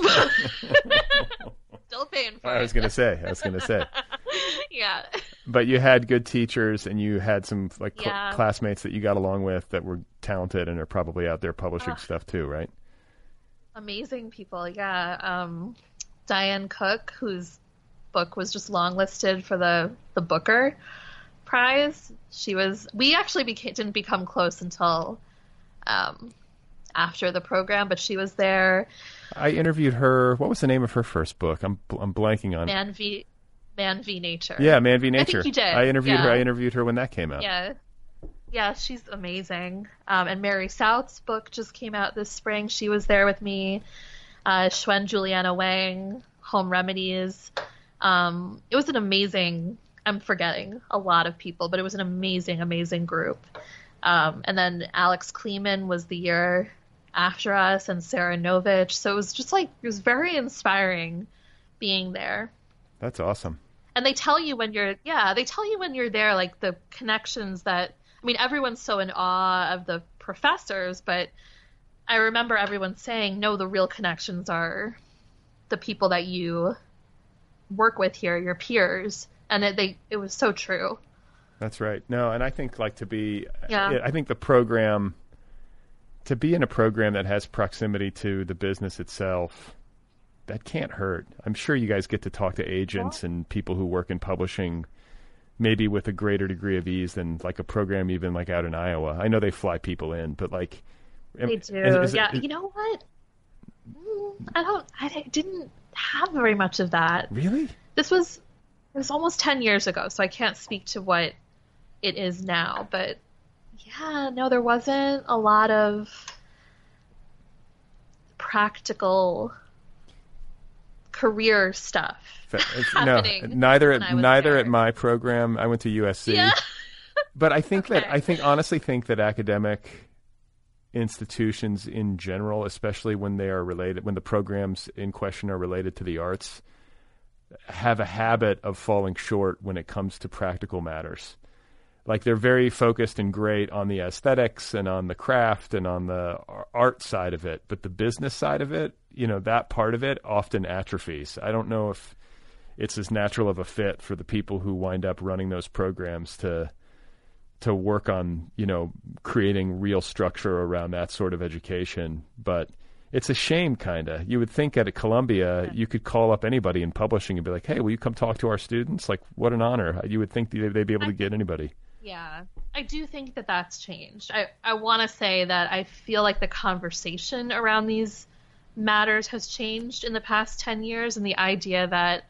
Still paying for it. I was going to say, I was going to say. Yeah. But you had good teachers and you had some like cl- yeah. classmates that you got along with that were talented and are probably out there publishing uh, stuff too, right? Amazing people. Yeah. Um, Diane Cook, whose book was just longlisted for the, the Booker Prize. She was, we actually became, didn't become close until um, after the program, but she was there. I interviewed her. What was the name of her first book? I'm I'm blanking on. Man v. Man v. Nature. Yeah, Man v. Nature. I think you did. I interviewed yeah. her. I interviewed her when that came out. Yeah. Yeah, she's amazing. Um, and Mary South's book just came out this spring. She was there with me. Uh, Shwen Juliana Wang, Home Remedies. Um, it was an amazing, I'm forgetting a lot of people, but it was an amazing, amazing group. Um, and then Alex Kleeman was the year after us, and Sarah Novich. So it was just like, it was very inspiring being there. That's awesome. And they tell you when you're, yeah, they tell you when you're there, like the connections that, I mean, everyone's so in awe of the professors, but I remember everyone saying, no, the real connections are the people that you work with here, your peers. And it, they, it was so true. That's right. No, and I think like to be, yeah. I think the program, to be in a program that has proximity to the business itself, that can't hurt. I'm sure you guys get to talk to agents yeah. and people who work in publishing maybe with a greater degree of ease than like a program even like out in Iowa. I know they fly people in, but like... They do. Is, is yeah. it, is, you know what? I don't. I didn't have very much of that. Really? This was it was almost ten years ago, so I can't speak to what it is now. But yeah, no, there wasn't a lot of practical career stuff. No, neither at neither there. At my program. I went to U S C. Yeah. But I think okay. that I think honestly think that academic institutions in general, especially when they are related, when the programs in question are related to the arts, have a habit of falling short when it comes to practical matters. Like they're very focused and great on the aesthetics and on the craft and on the art side of it, but the business side of it, you know, that part of it often atrophies. I don't know if it's as natural of a fit for the people who wind up running those programs to to work on, you know, creating real structure around that sort of education. But it's a shame, kind of. You would think at a Columbia, you could call up anybody in publishing and be like, hey, will you come talk to our students? Like, what an honor. You would think they'd be able to get anybody. Yeah, I do think that that's changed. I, I want to say that I feel like the conversation around these matters has changed in the past ten years, and the idea that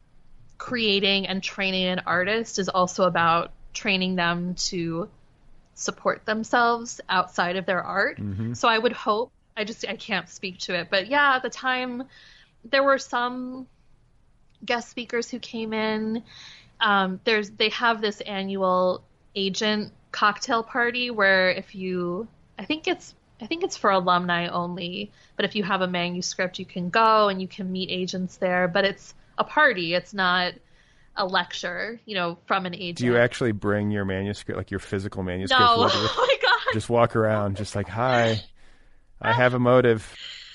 creating and training an artist is also about training them to support themselves outside of their art. Mm-hmm. So I would hope, I just, I can't speak to it, but yeah, at the time there were some guest speakers who came in. Um, there's, they have this annual agent cocktail party where if you, I think it's, I think it's for alumni only, but if you have a manuscript, you can go and you can meet agents there, but it's a party. It's not a lecture, you know, from an agent. Do you actually bring your manuscript, like your physical manuscript? No. With Oh my God. Just walk around, just like, hi, I have a motive.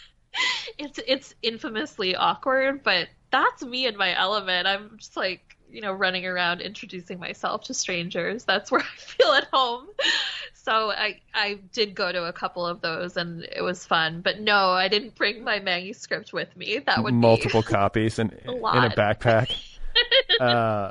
It's it's infamously awkward, but that's me in my element. I'm just like, you know, running around introducing myself to strangers. That's where I feel at home. So I I did go to a couple of those, and it was fun. But no, I didn't bring my manuscript with me. That would multiple be copies in a in lot. a backpack. uh,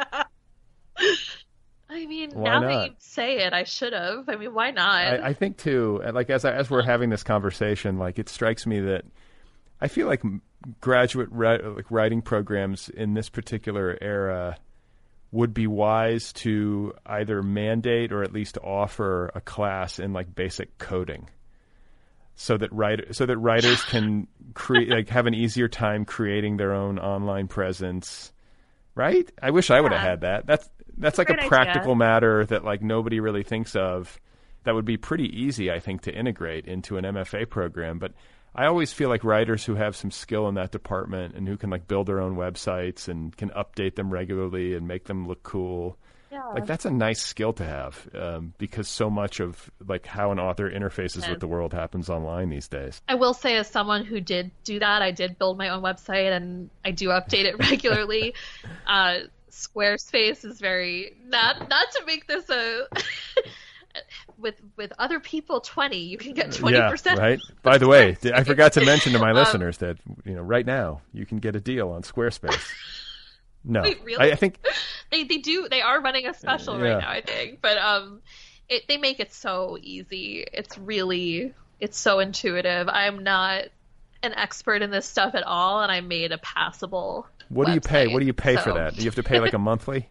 I mean, why now not? that you say it, I should have. I mean, why not? I, I think too. Like as I, as we're having this conversation, like it strikes me that I feel like graduate ri- like writing programs in this particular era would be wise to either mandate or at least offer a class in like basic coding, so that writer so that writers can create like have an easier time creating their own online presence. Right? I wish I would have Yeah. had that. That's that's like a Great practical idea. matter that like nobody really thinks of. That would be pretty easy, I think, to integrate into an M F A program. But I always feel like writers who have some skill in that department and who can like build their own websites and can update them regularly and make them look cool. Yeah. Like that's a nice skill to have, um, because so much of like how an author interfaces Yeah. with the world happens online these days. I will say, as someone who did do that, I did build my own website and I do update it regularly. uh, Squarespace is very not not to make this a with with other people twenty. You can get twenty percent. Yeah, right. By the way, I forgot to mention to my Um, listeners that you know right now you can get a deal on Squarespace. No, Wait, really? I, I think They they do they are running a special Yeah. right now, I think. But um, it they make it so easy. It's really it's so intuitive. I'm not an expert in this stuff at all, and I made a passable. what do you pay? website, What do you pay for so- that? Do you have to pay like a monthly?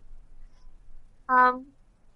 Um,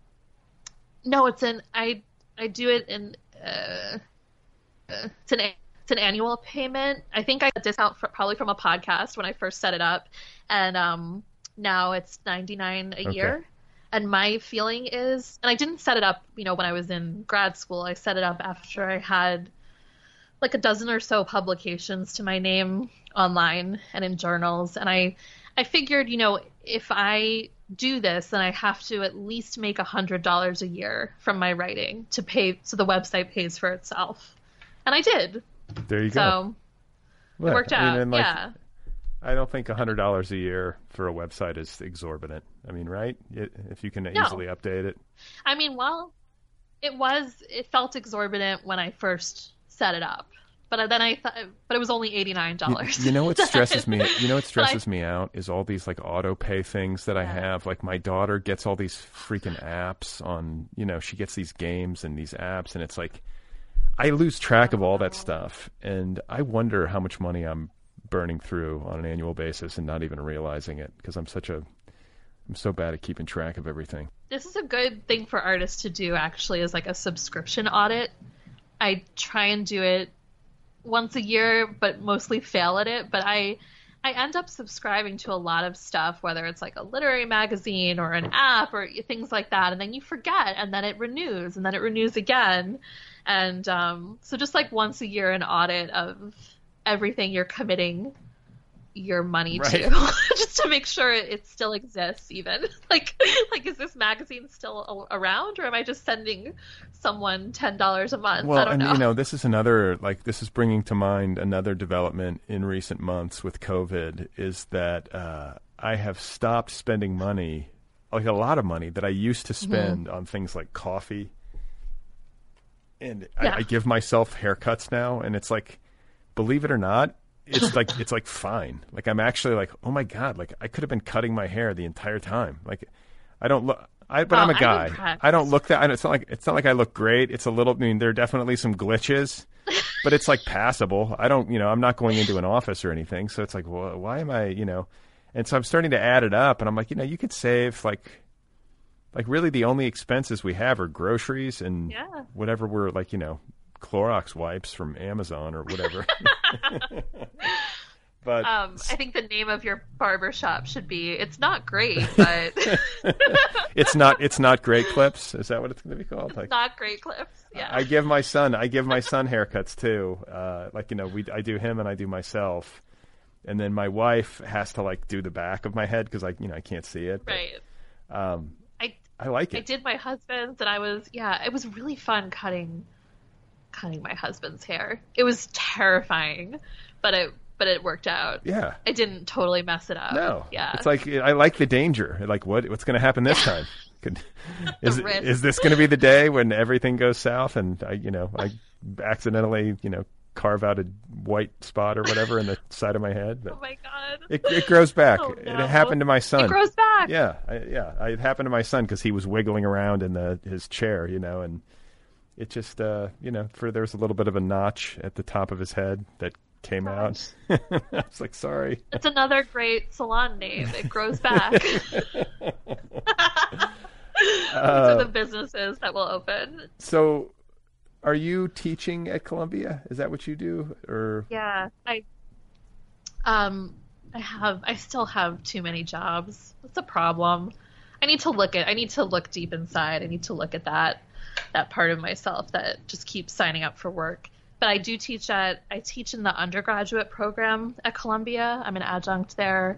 no, it's an I I do it in uh, uh, it's an it's an annual payment. I think I got a discount for, probably from a podcast when I first set it up, and um now it's ninety-nine a Okay. year. And my feeling is, and I didn't set it up, you know, when I was in grad school. I set it up after I had like a dozen or so publications to my name online and in journals. And I, I figured, you know, if I do this, then I have to at least make a hundred dollars a year from my writing to pay, so the website pays for itself. And I did. There you go. So Look, it worked I mean, out. and, like, Yeah. I don't think a hundred dollars a year for a website is exorbitant. I mean, right? It, if you can No. easily update it. I mean, well, it was, it felt exorbitant when I first set it up. But then I thought, but it was only eighty-nine You, dollars. you know what stresses me? You know what But I- stresses me out is all these like auto pay things that I Yeah. have. Like my daughter gets all these freaking apps on. You know, she gets these games and these apps, and it's like I lose track of all that stuff, and I wonder how much money I'm burning through on an annual basis and not even realizing it because I'm such a I'm so bad at keeping track of everything. This is a good thing for artists to do, actually, is like a subscription audit. I try and do it once a year, but mostly fail at it. But I I end up subscribing to a lot of stuff, whether it's like a literary magazine or an app or things like that. And then you forget, and then it renews, and then it renews again. And um, so just like once a year, an audit of everything you're committing your money right. to, just to make sure it still exists even. Like, like is this magazine still around, or am I just sending someone ten dollars a month? Well, I don't and know. you know, this is another, like, this is bringing to mind another development in recent months with COVID, is that uh, I have stopped spending money, like a lot of money that I used to spend mm-hmm. on things like coffee. And yeah. I, I give myself haircuts now, and it's like, believe it or not, it's like it's like fine. Like I'm actually like, oh my god, like I could have been cutting my hair the entire time. Like I don't look, I but oh, I'm a guy. I'm I don't look that. It's not like it's not like I look great. It's a little. I mean, there are definitely some glitches, but it's like passable. I don't, you know, I'm not going into an office or anything, so it's like, well, why am I, you know? And so I'm starting to add it up, and I'm like, you know, you could save like, like really the only expenses we have are groceries and yeah. whatever we're like, you know. Clorox wipes from Amazon or whatever. But um, I think the name of your barber shop should be, it's not great, but it's not it's not Great Clips. Is that what it's going to be called? Like, not Great Clips. Yeah. I give my son I give my son haircuts too. Uh, like you know, we I do him and I do myself, and then my wife has to like do the back of my head because I you know I can't see it. But, right. Um, I I like it. I did my husband's, and I was yeah, it was really fun cutting. cutting my husband's hair. It was terrifying, but it but it worked out. Yeah. I didn't totally mess it up. No. Yeah. It's like I like the danger. Like what what's going to happen this time? Could, is risk. is this going to be the day when everything goes south and I you know I accidentally you know carve out a white spot or whatever in the side of my head? But oh my god. It it grows back. Oh, it, no. it happened to my son. It grows back. Yeah. I, yeah. It happened to my son because he was wiggling around in the his chair, you know, and. It just, uh, you know, for there was a little bit of a notch at the top of his head that came Gosh. out. I was like, sorry. It's another great salon name. It grows back. These uh, are the businesses that will open. So, are you teaching at Columbia? Is that what you do, or? Yeah, I, um, I have. I still have too many jobs. It's a problem. I need to look at. I need to look deep inside. I need to look at that. that part of myself that just keeps signing up for work. But I do teach at, I teach in the undergraduate program at Columbia. I'm an adjunct there.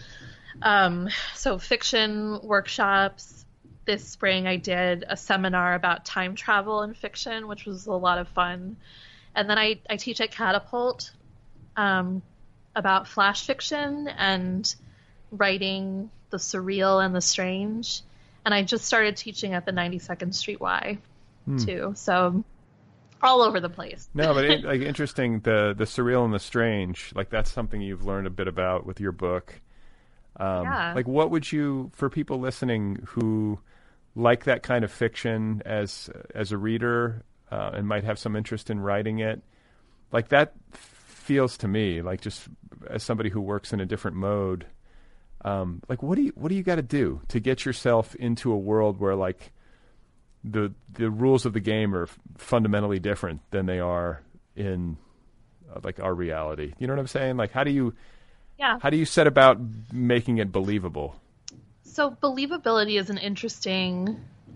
Um, so fiction workshops. This spring I did a seminar about time travel and fiction, which was a lot of fun. And then I, I teach at Catapult um, about flash fiction and writing the surreal and the strange. And I just started teaching at the ninety-second Street Y, hmm. too. So all over the place. No, but it, like interesting, the the surreal and the strange, like that's something you've learned a bit about with your book. Um, yeah. Like what would you, for people listening who like that kind of fiction as as a reader uh, and might have some interest in writing it, like that feels to me, like just as somebody who works in a different mode, Um, like what do you what do you got to do to get yourself into a world where like the the rules of the game are f- fundamentally different than they are in uh, like our reality? You know what I'm saying? Like how do you yeah how do you set about making it believable? So believability is an interesting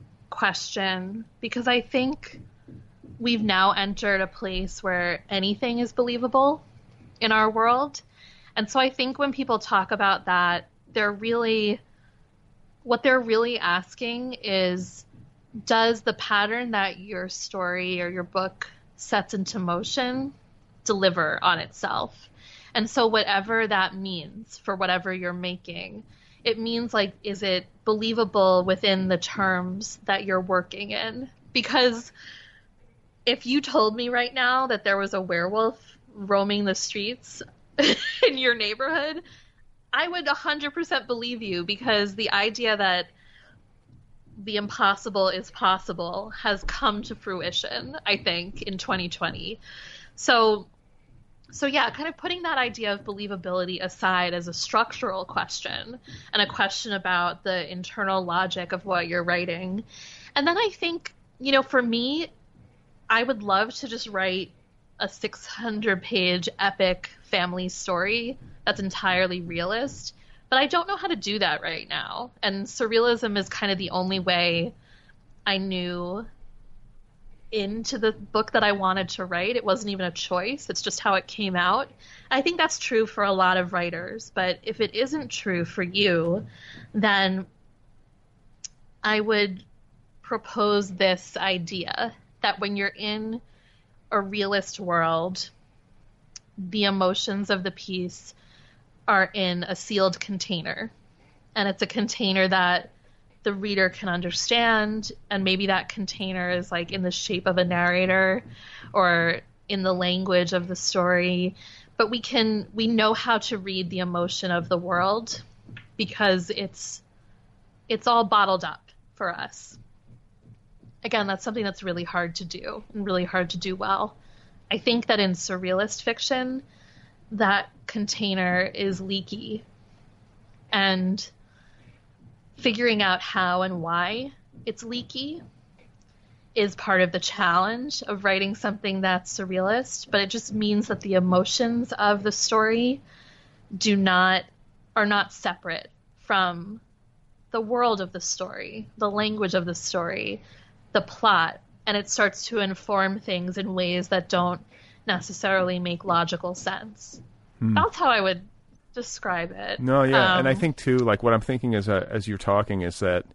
question because I think we've now entered a place where anything is believable in our world. And so I think when people talk about that, they're really, what they're really asking is, does the pattern that your story or your book sets into motion deliver on itself? And so whatever that means for whatever you're making, it means like, is it believable within the terms that you're working in? Because if you told me right now that there was a werewolf roaming the streets in your neighborhood, I would one hundred percent believe you, because the idea that the impossible is possible has come to fruition, I think, in twenty twenty. So, so yeah, kind of putting that idea of believability aside as a structural question and a question about the internal logic of what you're writing. And then I think, you know, for me, I would love to just write a six hundred page epic family story that's entirely realist. But I don't know how to do that right now. And surrealism is kind of the only way I knew into the book that I wanted to write. It wasn't even a choice. It's just how it came out. I think that's true for a lot of writers. But if it isn't true for you, then I would propose this idea that when you're in a realist world, the emotions of the piece are in a sealed container, and it's a container that the reader can understand, and maybe that container is like in the shape of a narrator or in the language of the story, but we can we know how to read the emotion of the world because it's it's all bottled up for us. Again, that's something that's really hard to do and really hard to do well. I think that in surrealist fiction, that container is leaky, and figuring out how and why it's leaky is part of the challenge of writing something that's surrealist, but it just means that the emotions of the story do not are not separate from the world of the story, the language of the story, the plot, and it starts to inform things in ways that don't necessarily make logical sense. Hmm. That's how I would describe it. No, yeah, um, and I think too, like what I'm thinking as uh, as you're talking is that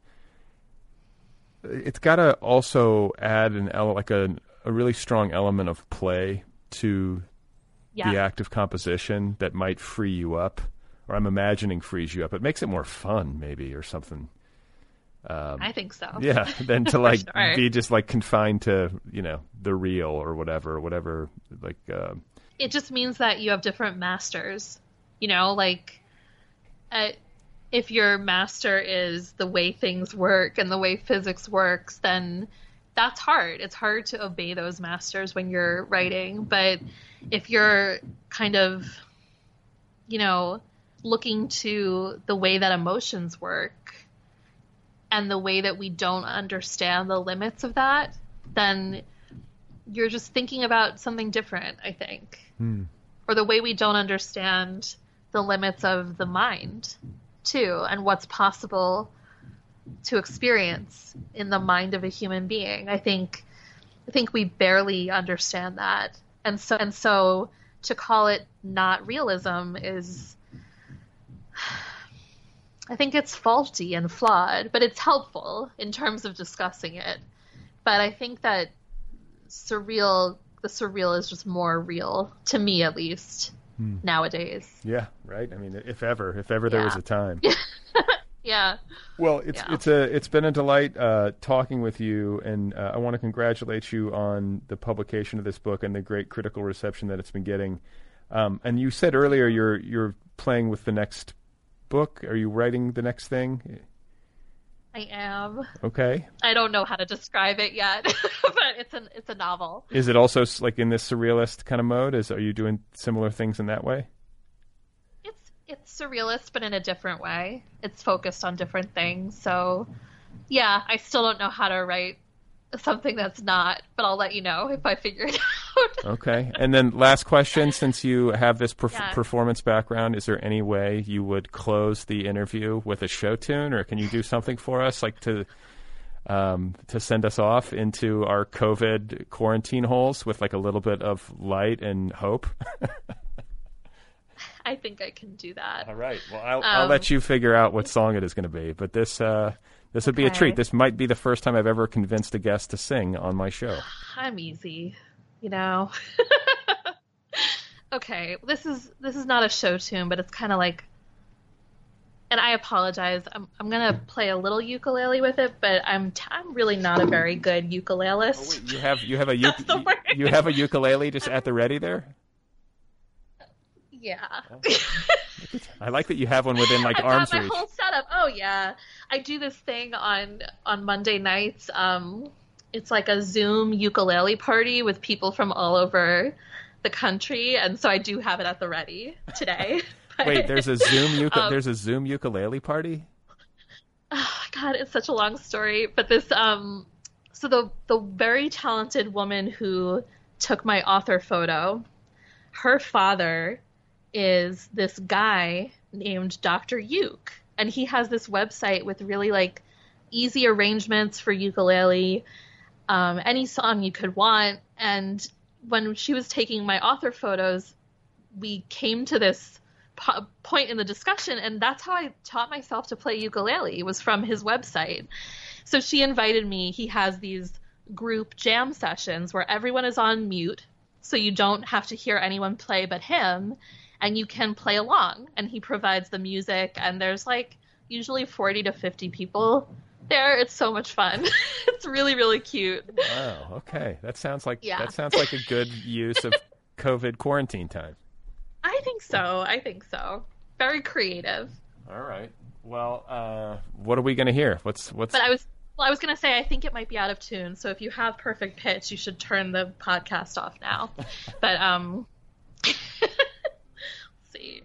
it's got to also add an ele- like a a really strong element of play to yeah. the act of composition that might free you up, or I'm imagining frees you up. It makes it more fun, maybe, or something. Um, I think so. Yeah, than to like sure. be just like confined to, you know, the real or whatever, whatever. Like uh, it just means that you have different masters. You know, like uh, if your master is the way things work and the way physics works, then that's hard. It's hard to obey those masters when you're writing. But if you're kind of, you know, looking to the way that emotions work, and the way that we don't understand the limits of that, then you're just thinking about something different, I think. Hmm. Or the way we don't understand the limits of the mind, too, and what's possible to experience in the mind of a human being. I think I think we barely understand that. And so and so to call it not realism is, I think it's faulty and flawed, but it's helpful in terms of discussing it. But I think that surreal, the surreal is just more real, to me at least, hmm. nowadays. Yeah, right. I mean, if ever, if ever yeah. there was a time. yeah. Well, it's yeah. it's a it's been a delight uh, talking with you, and uh, I want to congratulate you on the publication of this book and the great critical reception that it's been getting. Um, and you said earlier you're you're playing with the next book. Are you writing the next thing? I am. Okay. I don't know how to describe it yet, but it's an it's a novel. Is it also like in this surrealist kind of mode? Is are you doing similar things in that way? It's it's surrealist, but in a different way. It's focused on different things. So, yeah, I still don't know how to write something that's not, but I'll let you know if I figure it out. Okay. And then last question, since you have this perf- yeah. performance background, is there any way you would close the interview with a show tune, or can you do something for us, like to um, to send us off into our COVID quarantine holes with like a little bit of light and hope? I think I can do that. All right. Well, I'll, um, I'll let you figure out what song it is going to be, but this... Uh, This would okay. be a treat. This might be the first time I've ever convinced a guest to sing on my show. I'm easy, you know. Okay, this is this is not a show tune, but it's kind of like, and I apologize. I'm I'm gonna play a little ukulele with it, but I'm t- I'm really not a very good ukulelist. Oh, wait, you have you have a u- you have a ukulele just at the ready there? Yeah. Oh. I like that you have one within like I've arm's got my reach. whole setup. Oh yeah, I do this thing on on Monday nights. Um, it's like a Zoom ukulele party with people from all over the country, and so I do have it at the ready today. But, Wait, there's a Zoom uku- um, there's a Zoom ukulele party? Oh God, it's such a long story. But this, um, so the the very talented woman who took my author photo, her father is this guy named Doctor Uke, and he has this website with really like easy arrangements for ukulele, um, any song you could want. And when she was taking my author photos, we came to this po- point in the discussion, and that's how I taught myself to play ukulele. It was from his website. So she invited me. He has these group jam sessions where everyone is on mute, so you don't have to hear anyone play but him, and you can play along. And he provides the music, and there's like usually forty to fifty people there. It's so much fun. It's really, really cute. Wow. Okay, that sounds like Yeah. that sounds like a good use of COVID quarantine time. I think so. I think so. Very creative. All right. Well, uh, what are we going to hear? What's what's? But I was well, I was going to say I think it might be out of tune. So if you have perfect pitch, you should turn the podcast off now. But um, let's see.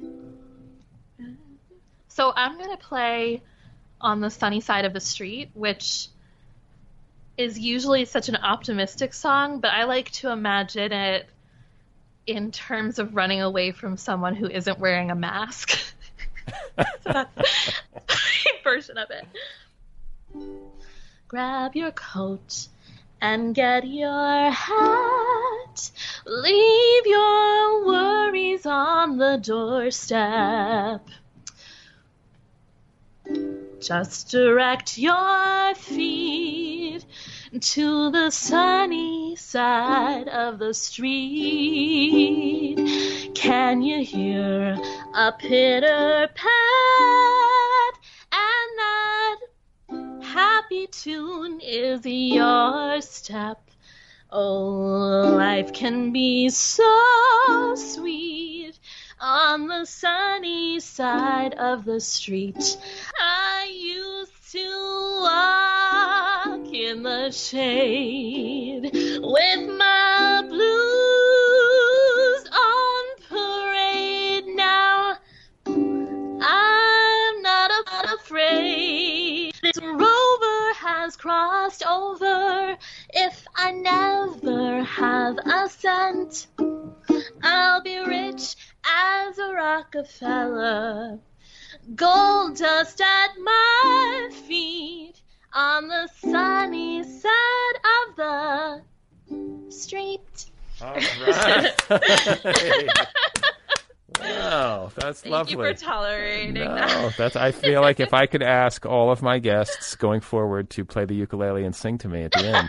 So I'm going to play On the Sunny Side of the Street, which is usually such an optimistic song, but I like to imagine it in terms of running away from someone who isn't wearing a mask. So that's my version of it. Grab your coat and get your hat. Leave your worries on the doorstep. Just direct your feet to the sunny side of the street. Can you hear a pitter-pat? And that happy tune is your step. Oh, life can be so sweet on the sunny side of the street. I used to walk in the shade with my blues on parade. Now I'm not afraid. This rover has crossed over. If I never have a cent, I'll be rich as a Rockefeller. Gold dust at my feet on the sunny side of the street. All right. Wow, that's Thank lovely. you for tolerating No, that. that's. I feel like if I could ask all of my guests going forward to play the ukulele and sing to me at the end.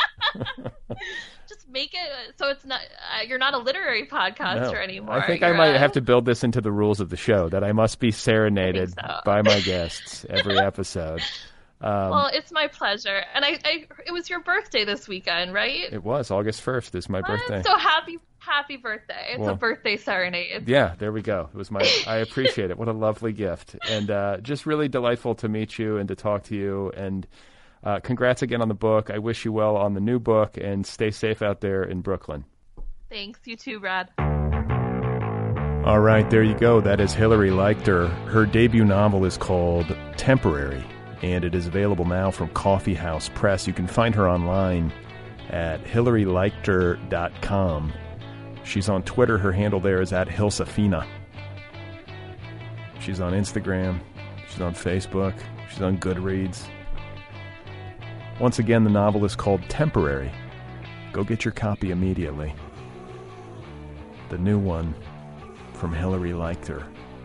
Just make it so it's not uh, you're not a literary podcaster No, anymore. I think You're I might a- have to build this into the rules of the show, that I must be serenaded so. by my guests every episode. Um, Well, it's my pleasure, and I, I it was your birthday this weekend, right? it was August first is my birthday. So happy, happy birthday! It's Well, a birthday serenade. Yeah, there we go. It was my. I appreciate it. What a lovely gift, and uh, just really delightful to meet you and to talk to you. And uh, congrats again on the book. I wish you well on the new book, and stay safe out there in Brooklyn. Thanks, you too, Brad. All right, there you go. That is Hilary Leichter. Her debut novel is called Temporary, and it is available now from Coffee House Press. You can find her online at hilary leichter dot com. She's on Twitter. Her handle there is at Hilsafina. She's on Instagram. She's on Facebook. She's on Goodreads. Once again, the novel is called Temporary. Go get your copy immediately. The new one from Hilary Leichter.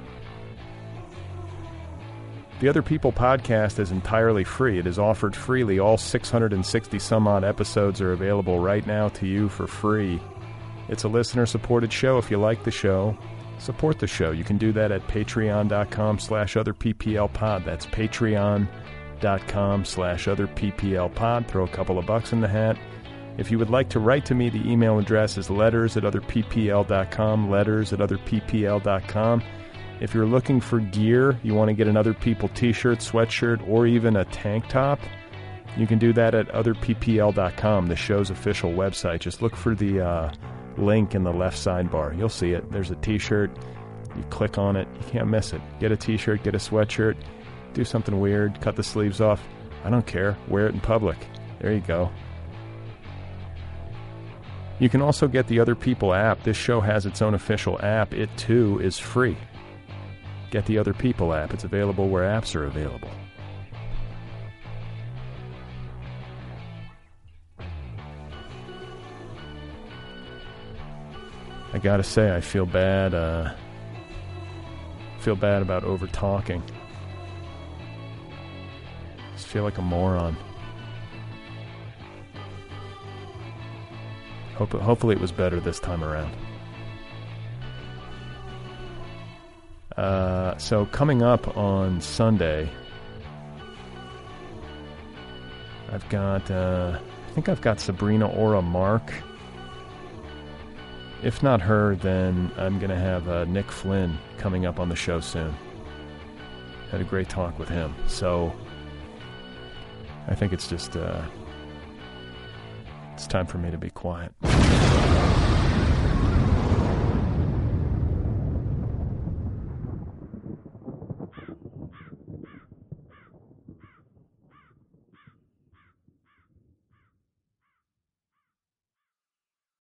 The Other People podcast is entirely free. It is offered freely. All six hundred sixty some odd episodes are available right now to you for free. It's a listener-supported show. If you like the show, support the show. You can do that at patreon.com slash otherpplpod. That's patreon.com slash otherpplpod. Throw a couple of bucks in the hat. If you would like to write to me, the email address is letters at otherppl.com, letters at otherppl.com. If you're looking for gear, you want to get an Other People t-shirt, sweatshirt, or even a tank top, you can do that at other p p l dot com, the show's official website. Just look for the uh, link in the left sidebar. You'll see it. There's a t-shirt. You click on it. You can't miss it. Get a t-shirt, get a sweatshirt, do something weird, cut the sleeves off. I don't care. Wear it in public. There you go. You can also get the Other People app. This show has its own official app. It, too, is free. Get the Other People app. It's available where apps are available. I gotta say, I feel bad, uh, feel bad about over-talking. Just feel like a moron. Hope, hopefully it was better this time around. Uh, so coming up on Sunday, I've got, uh, I think I've got Sabrina Ora Mark. If not her, then I'm going to have uh, Nick Flynn coming up on the show soon. Had a great talk with him. So I think it's just, uh, it's time for me to be quiet.